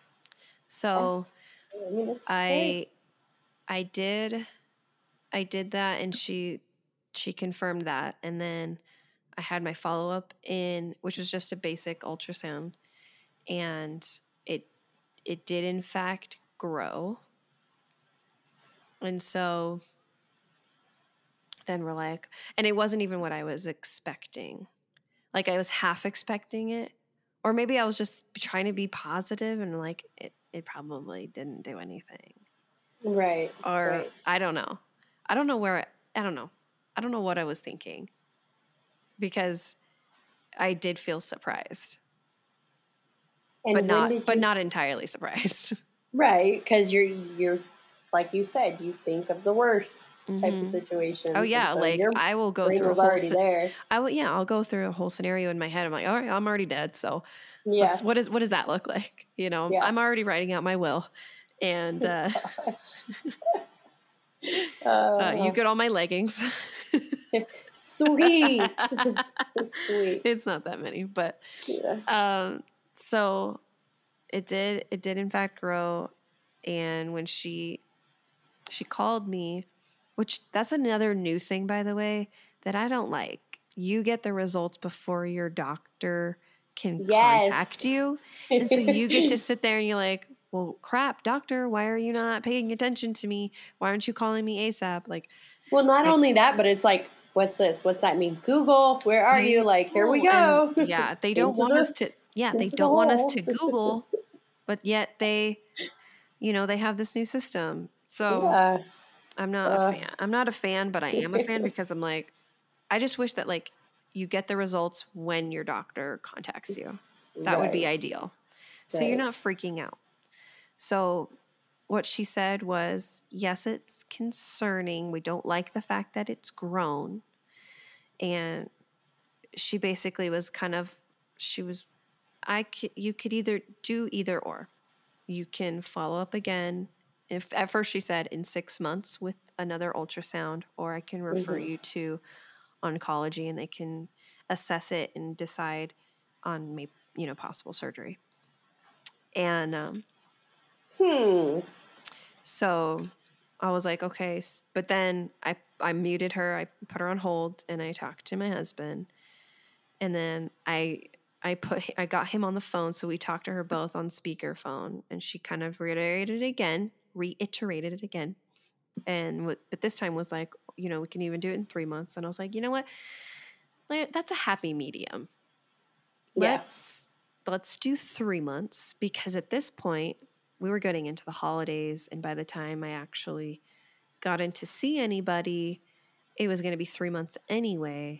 So I mean, I I did I did that and she she confirmed that, and then I had my follow-up in, which was just a basic ultrasound, and it it did in fact grow. And so then we're like, and it wasn't even what I was expecting. Like I was half expecting it, or maybe I was just trying to be positive and like it it probably didn't do anything. Right. Or right. I don't know. I don't know where I, I don't know. I don't know what I was thinking. Because I did feel surprised. And but not you, but not entirely surprised. Right, because you're you're like you said, you think of the worst mm-hmm. type of situation. Oh yeah, so like I will go through a whole already there. I will yeah, I'll go through a whole scenario in my head. I'm like, all right, I'm already dead. So yeah. what is what does that look like? You know, yeah. I'm already writing out my will. And uh, uh, uh, you get all my leggings. Sweet. Sweet. It's not that many, but yeah. um so it did it did in fact grow, and when she she called me, which that's another new thing by the way that I don't like. You get the results before your doctor can yes. contact you. And so you get to sit there and you're like, well, crap, doctor, why are you not paying attention to me? Why aren't you calling me ASAP? Like, well, not like, only that, but it's like, what's this? What's that mean? Google, where are you? Like, here we go. And yeah, they don't want the, us to, yeah, they don't the want us to Google, but yet they, you know, they have this new system. So yeah. I'm not uh, a fan. I'm not a fan, but I am a fan because I'm like, I just wish that like you get the results when your doctor contacts you. That right. would be ideal. So right. you're not freaking out. So what she said was, yes, it's concerning. We don't like the fact that it's grown. And she basically was kind of, she was, I could, you could either do either or. You can follow up again. If at first she said in six months with another ultrasound, or I can refer mm-hmm. you to oncology and they can assess it and decide on maybe, you know, possible surgery. And um, hmm. so I was like, okay. But then I, I muted her. I put her on hold and I talked to my husband. And then I I put I got him on the phone. So we talked to her both on speakerphone. And she kind of reiterated it again, reiterated it again. And what, but this time was like, you know, we can even do it in three months. And I was like, you know what? That's a happy medium. Let's yeah. let's do three months because at this point we were getting into the holidays, and by the time I actually got in to see anybody, it was going to be three months anyway.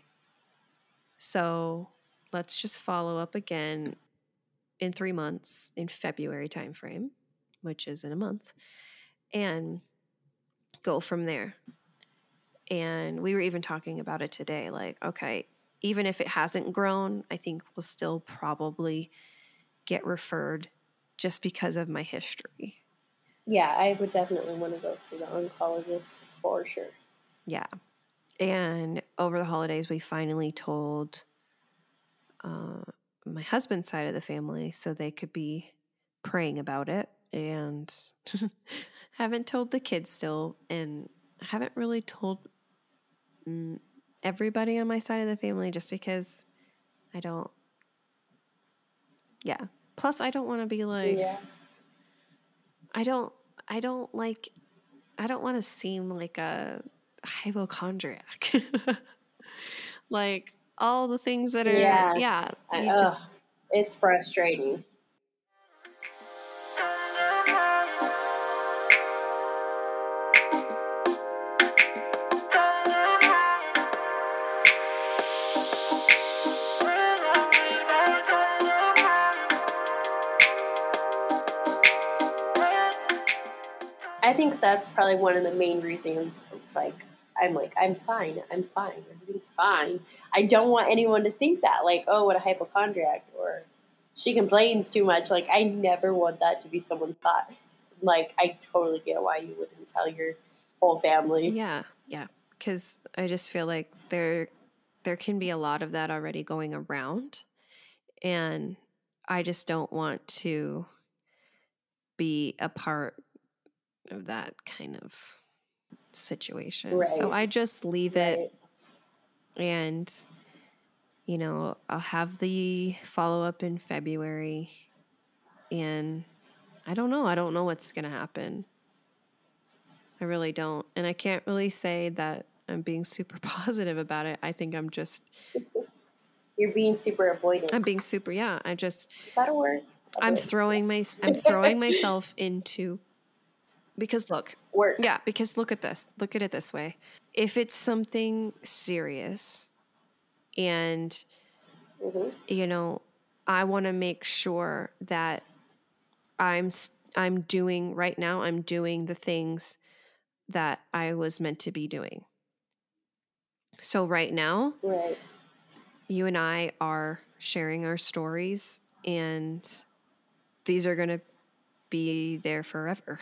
So let's just follow up again in three months in February timeframe, which is in a month, and go from there. And we were even talking about it today, like, okay, even if it hasn't grown, I think we'll still probably get referred just because of my history. Yeah, I would definitely want to go see the oncologist for sure. Yeah. And over the holidays, we finally told uh, my husband's side of the family so they could be praying about it. And haven't told the kids still, and I haven't really told mm, everybody on my side of the family just because I don't, yeah. Plus, I don't want to be like, Yeah. I don't, I don't like, I don't want to seem like a hypochondriac. Like all the things that are, Yeah. yeah, I, you ugh, just, it's frustrating. I think that's probably one of the main reasons. It's like, I'm like, I'm fine. I'm fine. Everything's fine. I don't want anyone to think that, like, oh, what a hypochondriac, or she complains too much. Like, I never want that to be someone's thought. Like, I totally get why you wouldn't tell your whole family. yeah, yeah. Because I just feel like there, there can be a lot of that already going around, and I just don't want to be a part of that kind of situation. Right. So I just leave Right. it, and you know, I'll have the follow up in February, and I don't know. I don't know what's going to happen. I really don't. And I can't really say that I'm being super positive about it. I think I'm just, You're being super avoidant. I'm being super, yeah. I just, That'll work. That'll I'm work. throwing Yes. my, I'm throwing myself into, because look, work. yeah, because look at this, look at it this way. If it's something serious and, Mm-hmm. you know, I want to make sure that I'm, I'm doing right now, I'm doing the things that I was meant to be doing. So right now, Right. you and I are sharing our stories, and these are going to be there forever.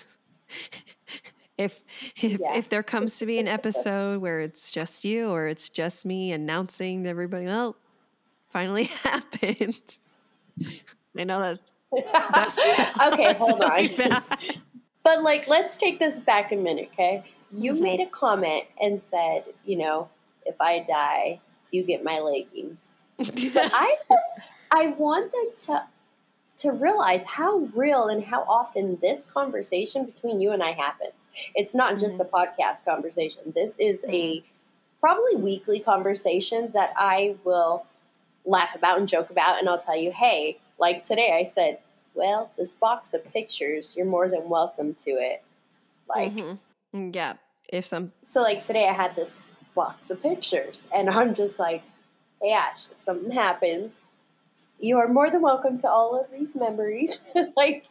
if if Yeah. if there comes to be an episode where it's just you or it's just me announcing to everybody, well, finally happened. I know that's that's Okay, that's hold really on. bad. But, like, let's take this back a minute, okay? You Mhm. made a comment and said, you know, if I die, you get my leggings. But I just, I want them to to realize how real and how often this conversation between you and I happens. It's not just a podcast conversation. This is a probably weekly conversation that I will laugh about and joke about, and I'll tell you, hey, like today I said, well, this box of pictures, you're more than welcome to it. Like, mm-hmm. Yeah, if some so like today I had this box of pictures, and I'm just like, hey, Ash, if something happens, you are more than welcome to all of these memories. Like,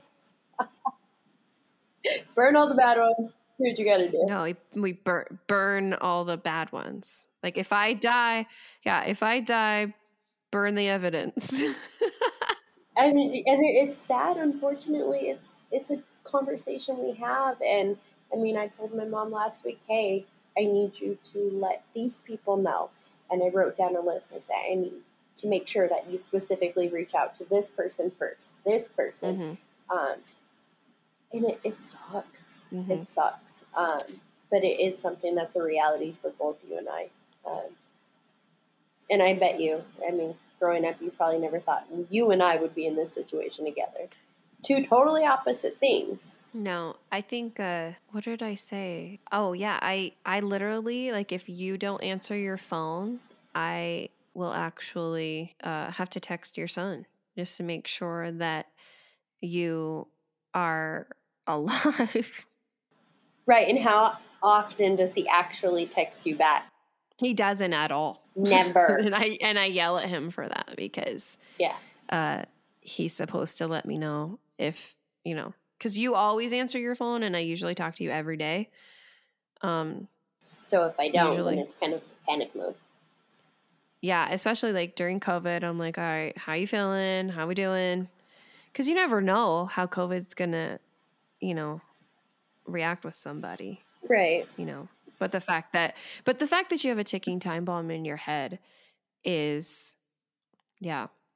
burn all the bad ones. Do what you gotta do. No, we, we burn burn all the bad ones. Like if I die, yeah, if I die, burn the evidence. I mean, and it's sad. Unfortunately, it's it's a conversation we have, and I mean, I told my mom last week, hey, I need you to let these people know, and I wrote down a list and said, I need to make sure that you specifically reach out to this person first, this person, mm-hmm. um, and it, it sucks. Mm-hmm. It sucks, um, but it is something that's a reality for both you and I, um, and I bet you, I mean. Growing up, you probably never thought you and I would be in this situation together. Two totally opposite things. No, I think, uh, what did I say? Oh, yeah, I, I literally, like, if you don't answer your phone, I will actually uh, have to text your son just to make sure that you are alive. Right, and how often does he actually text you back? He doesn't at all. Never. and I and I yell at him for that because yeah, uh, he's supposed to let me know if, you know, because you always answer your phone and I usually talk to you every day. Um, so if I don't, usually. then it's kind of panic mode. Yeah, especially like during COVID, I'm like, all right, how you feeling? How we doing? Because you never know how COVID's gonna, you know, react with somebody. Right. You know, but the fact that, but the fact that you have a ticking time bomb in your head is, yeah,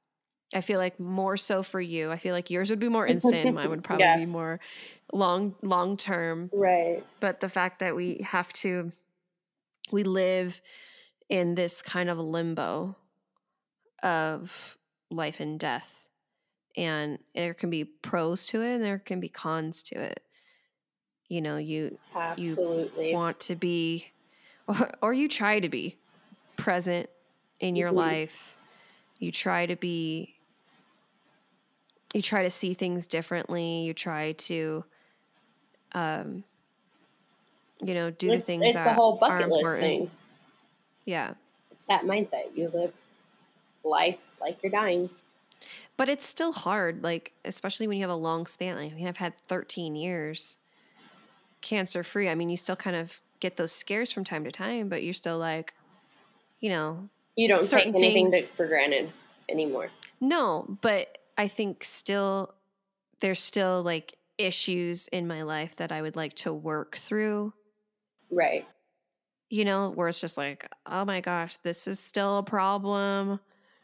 I feel like more so for you. I feel like yours would be more instant. Mine would probably Yeah. be more long, long term. Right. But the fact that we have to, we live in this kind of limbo of life and death. And there can be pros to it and there can be cons to it. You know, you, Absolutely. you want to be, or, or you try to be present in your Mhm. life. You try to be, you try to see things differently. You try to, um, you know, do the It's things it's the that whole are bucket list important. thing. Yeah. It's that mindset. You live life like you're dying. But it's still hard, like, especially when you have a long span. Like, I mean, I've had thirteen years cancer free. I mean, you still kind of get those scares from time to time, but you're still like, you know, You don't certain take anything things. to, for granted anymore. No, but I think still, there's still like issues in my life that I would like to work through. Right. You know, where it's just like, oh my gosh, this is still a problem.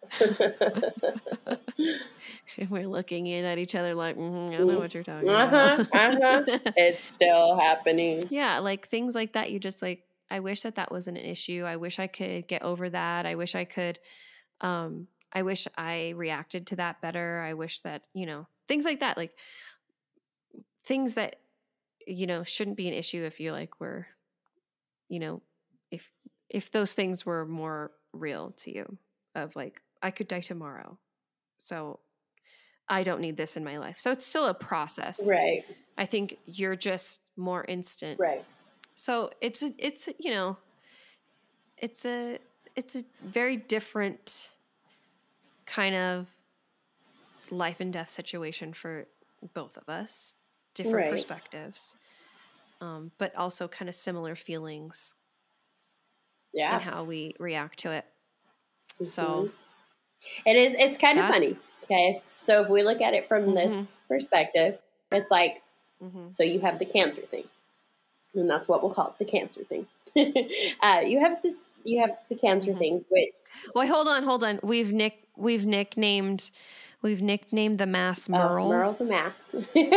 And we're looking in at each other like, mm-hmm, I know what you're talking uh-huh, about. uh-huh. It's still happening. Yeah, like things like that. You just like, I wish that that wasn't an issue. I wish I could get over that. I wish I could, um, I wish I reacted to that better. I wish that, you know, things like that, like things that, you know, shouldn't be an issue if you like were, you know, if, if those things were more real to you of like, I could die tomorrow. So I don't need this in my life. So it's still a process. Right. I think you're just more instant. Right. So it's a, it's a, you know, it's a it's a very different kind of life and death situation for both of us. Different Right. perspectives, um, but also kind of similar feelings Yeah. in how we react to it. Mm-hmm. So it is. It's kind of that's- funny. Okay, so if we look at it from Mhm. this perspective, it's like, Mhm. so you have the cancer thing, and that's what we'll call it, the cancer thing. uh, you have this. You have the cancer Mhm. thing, which Wait, hold on, hold on. We've nick we've nicknamed we've nicknamed the mass oh, Merle. Merle the Mass.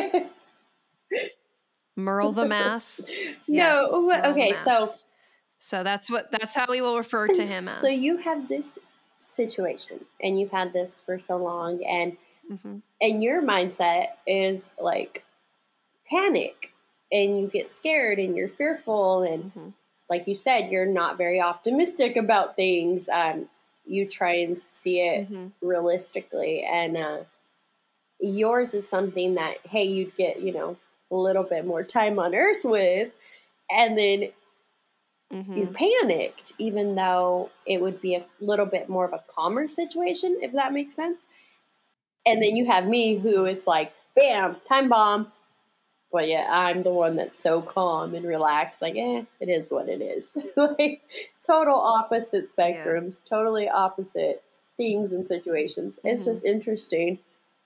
Merle the Mass. No, Yes, Merle the okay, Mass. so So that's what that's how we will refer to him as. so you have this situation, and you've had this for so long, and Mhm. and your mindset is like panic, and you get scared, and you're fearful, and Mhm. like you said, you're not very optimistic about things. Um, you try and see it Mhm. realistically, and uh, yours is something that, hey, you'd get, you know, a little bit more time on Earth with, and then Mhm. you panicked, even though it would be a little bit more of a calmer situation, if that makes sense. And then you have me, who it's like, bam, time bomb. But yeah, I'm the one that's so calm and relaxed. Like, eh, it is what it is. Like, total opposite spectrums, yeah. Totally opposite things and situations. Mm-hmm. It's just interesting.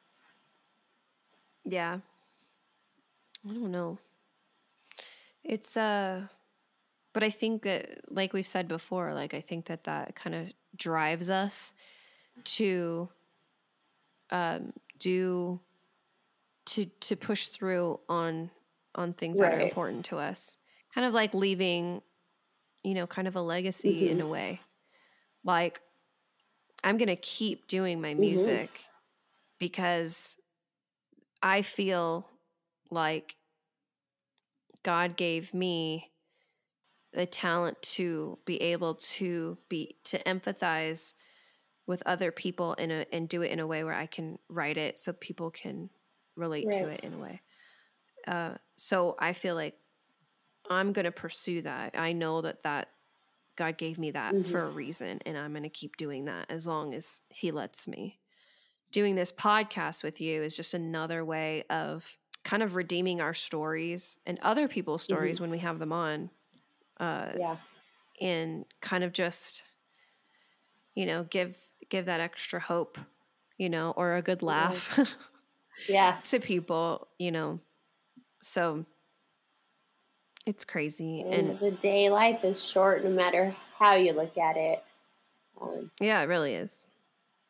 Yeah. I don't know. It's, uh, but I think that, like we've said before, like, I think that that kind of drives us to, um, do, to, to push through on, on things right. that are important to us. Kind of like leaving, you know, kind of a legacy mm-hmm. in a way. Like, I'm going to keep doing my music mm-hmm. because I feel like God gave me the talent to be able to be, to empathize with other people in a, and do it in a way where I can write it so people can relate right. to it in a way. Uh, so I feel like I'm going to pursue that. I know that that God gave me that mm-hmm. for a reason, and I'm going to keep doing that as long as he lets me. Doing this podcast with you is just another way of kind of redeeming our stories and other people's stories mm-hmm. when we have them on. Uh, yeah. And kind of just, you know, give, give that extra hope, you know, or a good laugh yeah. to people, you know. So it's crazy. At the and end of the day, life is short no matter how you look at it. Um, yeah, it really is.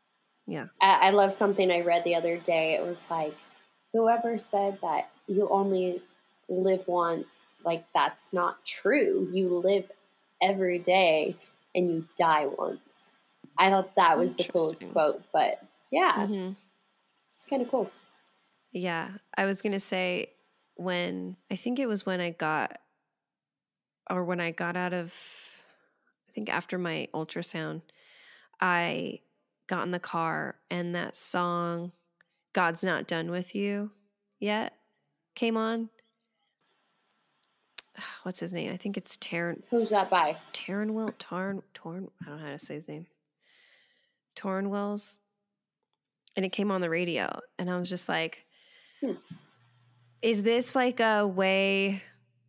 Yeah. I, I love something I read the other day. It was like, whoever said that you only live once, like that's not true. You live every day and you die once. I thought that was the coolest quote, but yeah, mm-hmm. It's kind of cool. Yeah. I was going to say when, I think it was when I got, or when I got out of, I think after my ultrasound, I got in the car and that song, God's Not Done With You Yet, came on. What's his name? I think it's Taryn. Who's that by? Taryn Will, Tarn, Torn, I don't know how to say his name. Torn Wells. And it came on the radio. And I was just like, hmm. Is this like a way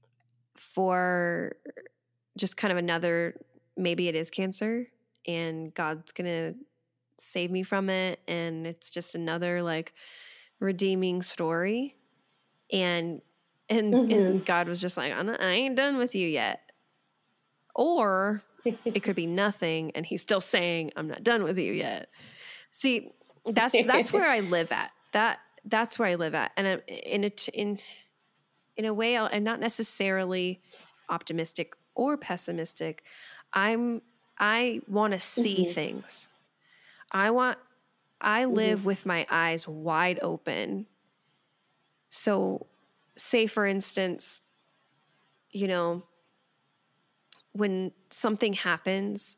for just kind of another, maybe it is cancer and God's going to save me from it. And it's just another like redeeming story. And, and, mm-hmm. and God was just like, I'm not, I ain't done with you yet. Or it could be nothing. And he's still saying, I'm not done with you yet. See, that's, that's where I live at. That, that's where I live at. And I'm in a, in, in a way, I'm not necessarily optimistic or pessimistic. I'm, I want to see mm-hmm. things. I want, I live mm-hmm. with my eyes wide open. So say for instance, you know, when something happens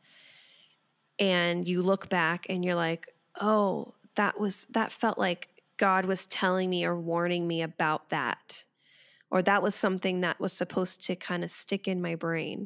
and you look back and you're like, oh, that was, that felt like God was telling me or warning me about that. Or that was something that was supposed to kind of stick in my brain.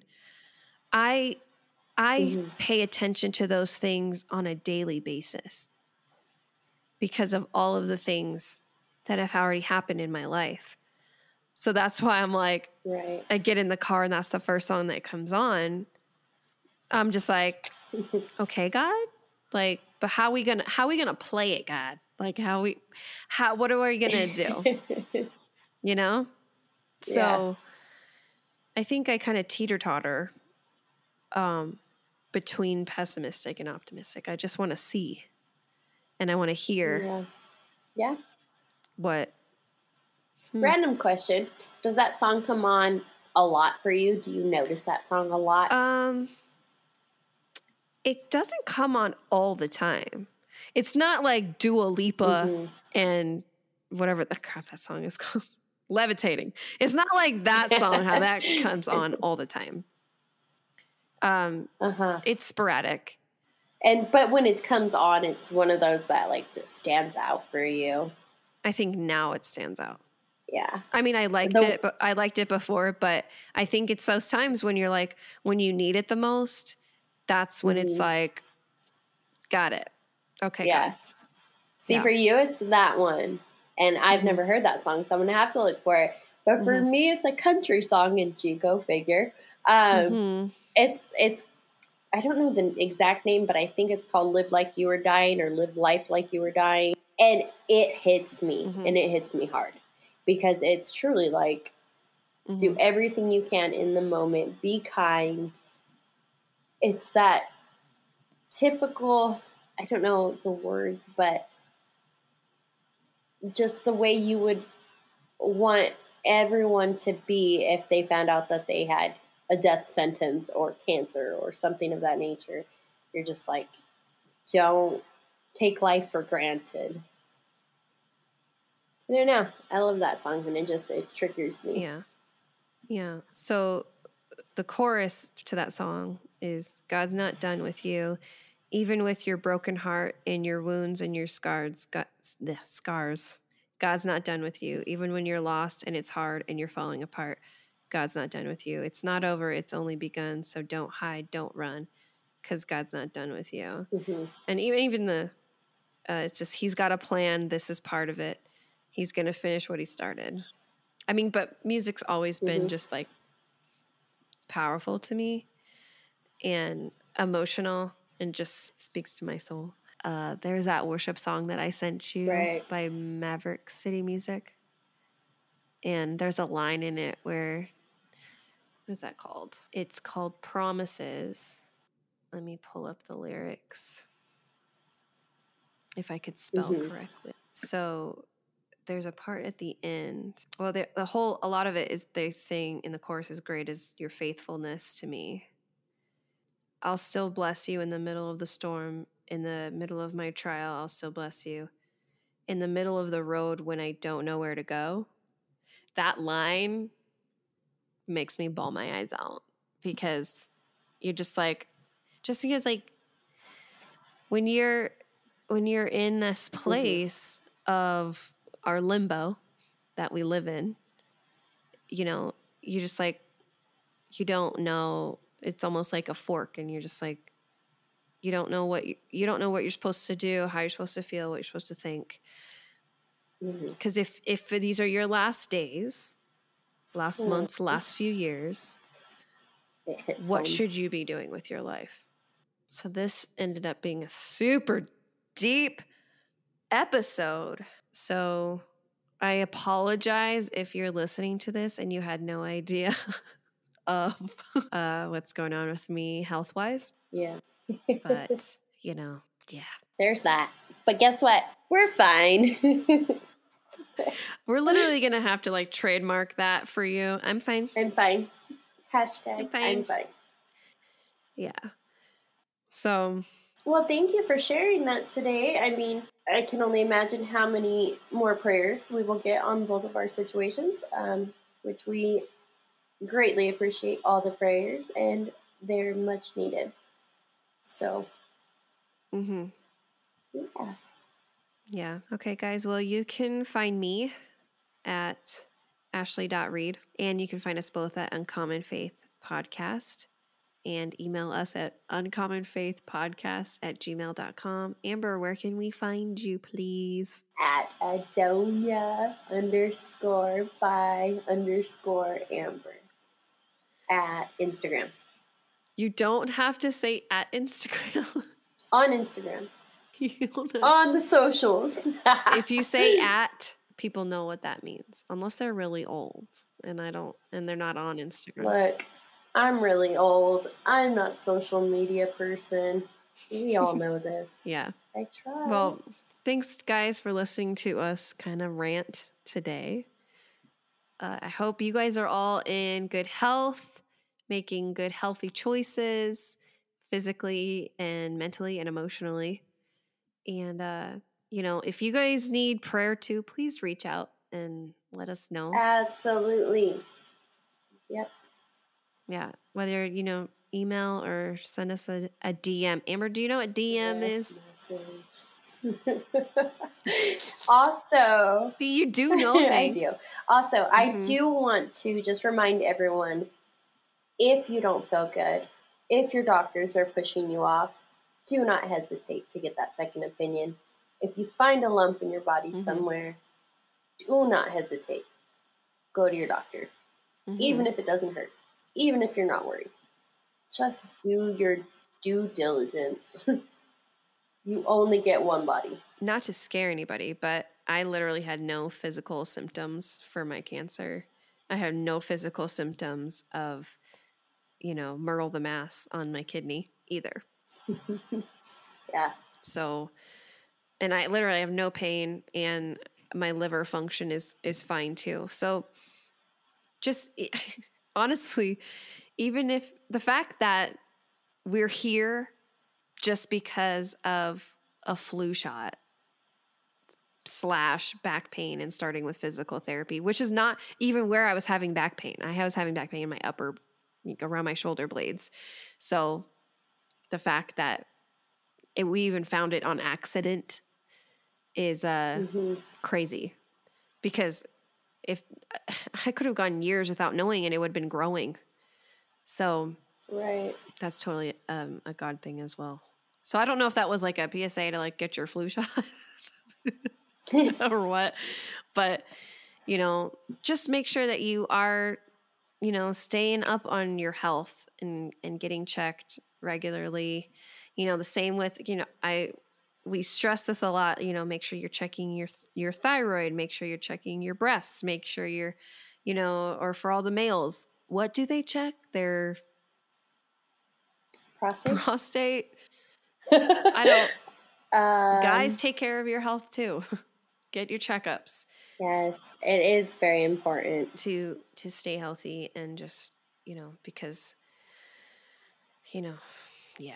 I I mm-hmm. pay attention to those things on a daily basis because of all of the things that have already happened in my life. So that's why I'm like, right. I get in the car and that's the first song that comes on. I'm just like, okay, God, like, but how we gonna how we gonna play it, God? Like, how we, how what are we gonna do? You know. So yeah. I think I kind of teeter-totter um, between pessimistic and optimistic. I just want to see and I want to hear. Yeah. Yeah. What? Hmm. Random question. Does that song come on a lot for you? Do you notice that song a lot? Um, it doesn't come on all the time. It's not like Dua Lipa mm-hmm. and whatever the crap that song is called. Levitating. It's not like that song, how that comes on all the time. Um, uh-huh. It's sporadic. And, but when it comes on, it's one of those that like just stands out for you. I think now it stands out. Yeah. I mean, I liked the, it, but I liked it before, but I think it's those times when you're like, when you need it the most, that's when mm-hmm. it's like, got it. Okay. Yeah. God. See, yeah. For you, it's that one. And I've mm-hmm. never heard that song, so I'm going to have to look for it. But for mm-hmm. me, it's a country song, and gee, go figure. Um, mm-hmm. It's, it's, I don't know the exact name, but I think it's called Live Like You Were Dying or Live Life Like You Were Dying. And it hits me, mm-hmm. and it hits me hard. Because it's truly like, mm-hmm. do everything you can in the moment, be kind. It's that typical, I don't know the words, but just the way you would want everyone to be if they found out that they had a death sentence or cancer or something of that nature. You're just like, don't take life for granted. I don't know. I love that song and it just, it triggers me. Yeah. Yeah. So the chorus to that song is God's not done with you. Even with your broken heart and your wounds and your scars, God, the scars, God's not done with you. Even when you're lost and it's hard and you're falling apart, God's not done with you. It's not over. It's only begun. So don't hide, don't run, because God's not done with you. Mm-hmm. And even even the, uh, it's just He's got a plan. This is part of it. He's going to finish what He started. I mean, but music's always been mm-hmm. just like powerful to me and emotional. And just speaks to my soul. Uh, there's that worship song that I sent you right. by Maverick City Music. And there's a line in it where, what is that called? It's called Promises. Let me pull up the lyrics. if I could spell Mm-hmm. correctly. So there's a part at the end. Well, the, the whole, a lot of it is they saying in the chorus is great is your faithfulness to me. I'll still bless you in the middle of the storm. In the middle of my trial, I'll still bless you. In the middle of the road when I don't know where to go. That line makes me bawl my eyes out because you're just like, just because like when you're, when you're in this place mm-hmm. of our limbo that we live in, you know, you just like, you don't know, it's almost like a fork and you're just like, you don't know what you, you don't know what you're supposed to do, how you're supposed to feel, what you're supposed to think. Because mm-hmm. if, if these are your last days, last mm-hmm. months, last few years, what home. should you be doing with your life? So this ended up being a super deep episode. So I apologize if you're listening to this and you had no idea of uh, what's going on with me health-wise. Yeah. But, you know, yeah. There's that. But guess what? We're fine. We're literally going to have to, like, trademark that for you. I'm fine. I'm fine. Hashtag I'm fine. I'm fine. Yeah. So. Well, thank you for sharing that today. I mean, I can only imagine how many more prayers we will get on both of our situations, um, which we greatly appreciate all the prayers, and they're much needed. So, mm-hmm. yeah. Yeah. Okay, guys. Well, you can find me at ashley dot reed, and you can find us both at Uncommon Faith Podcast, and email us at uncommonfaithpodcast at gmail dot com. Amber, where can we find you, please? At Adonia underscore by underscore Amber at Instagram. You don't have to say at Instagram. On Instagram. On the socials. If you say at, people know what that means. Unless they're really old and I don't, and they're not on Instagram. Look, I'm really old. I'm not a social media person. We all know this. Yeah. I try. Well, thanks guys for listening to us kind of rant today. Uh, I hope you guys are all in good health, making good healthy choices physically and mentally and emotionally. And, uh, you know, if you guys need prayer too, please reach out and let us know. Absolutely. Yep. Yeah. Whether, you know, email or send us a, a D M. Amber, do you know what D M yeah, is? Also, see, you do know things. I do. Also, mm-hmm. I do want to just remind everyone, if you don't feel good, if your doctors are pushing you off, do not hesitate to get that second opinion. If you find a lump in your body mm-hmm. somewhere, do not hesitate. Go to your doctor, mm-hmm. even if it doesn't hurt, even if you're not worried. Just do your due diligence. You only get one body. Not to scare anybody, but I literally had no physical symptoms for my cancer. I had no physical symptoms of, you know, Merle the mass on my kidney either. Yeah. So, and I literally have no pain, and my liver function is, is fine too. So just honestly, even if the fact that we're here just because of a flu shot slash back pain and starting with physical therapy, which is not even where I was having back pain. I was having back pain in my upper, around my shoulder blades. So the fact that it, we even found it on accident is uh, mm-hmm. crazy, because if I could have gone years without knowing and it would have been growing. So right. That's totally um, a God thing as well. So I don't know if that was like a P S A to like get your flu shot or what, but you know, just make sure that you are, you know, staying up on your health and, and getting checked regularly. You know, the same with, you know, I, we stress this a lot, you know, make sure you're checking your, your thyroid, make sure you're checking your breasts, make sure you're, you know, or for all the males, what do they check? Their prostate. Prostate. I don't. Um, Guys, take care of your health too. Get your checkups. Yes, it is very important to to stay healthy and just, you know, because, you know, yeah.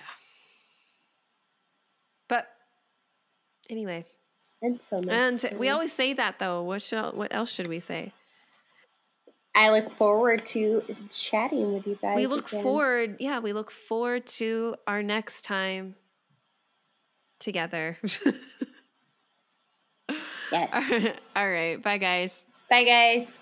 But anyway. Until next and time. We always say that though. What should what else should we say? I look forward to chatting with you guys. We look again. forward, yeah, we look forward to our next time together. Yes. All right. Bye, guys. Bye, guys.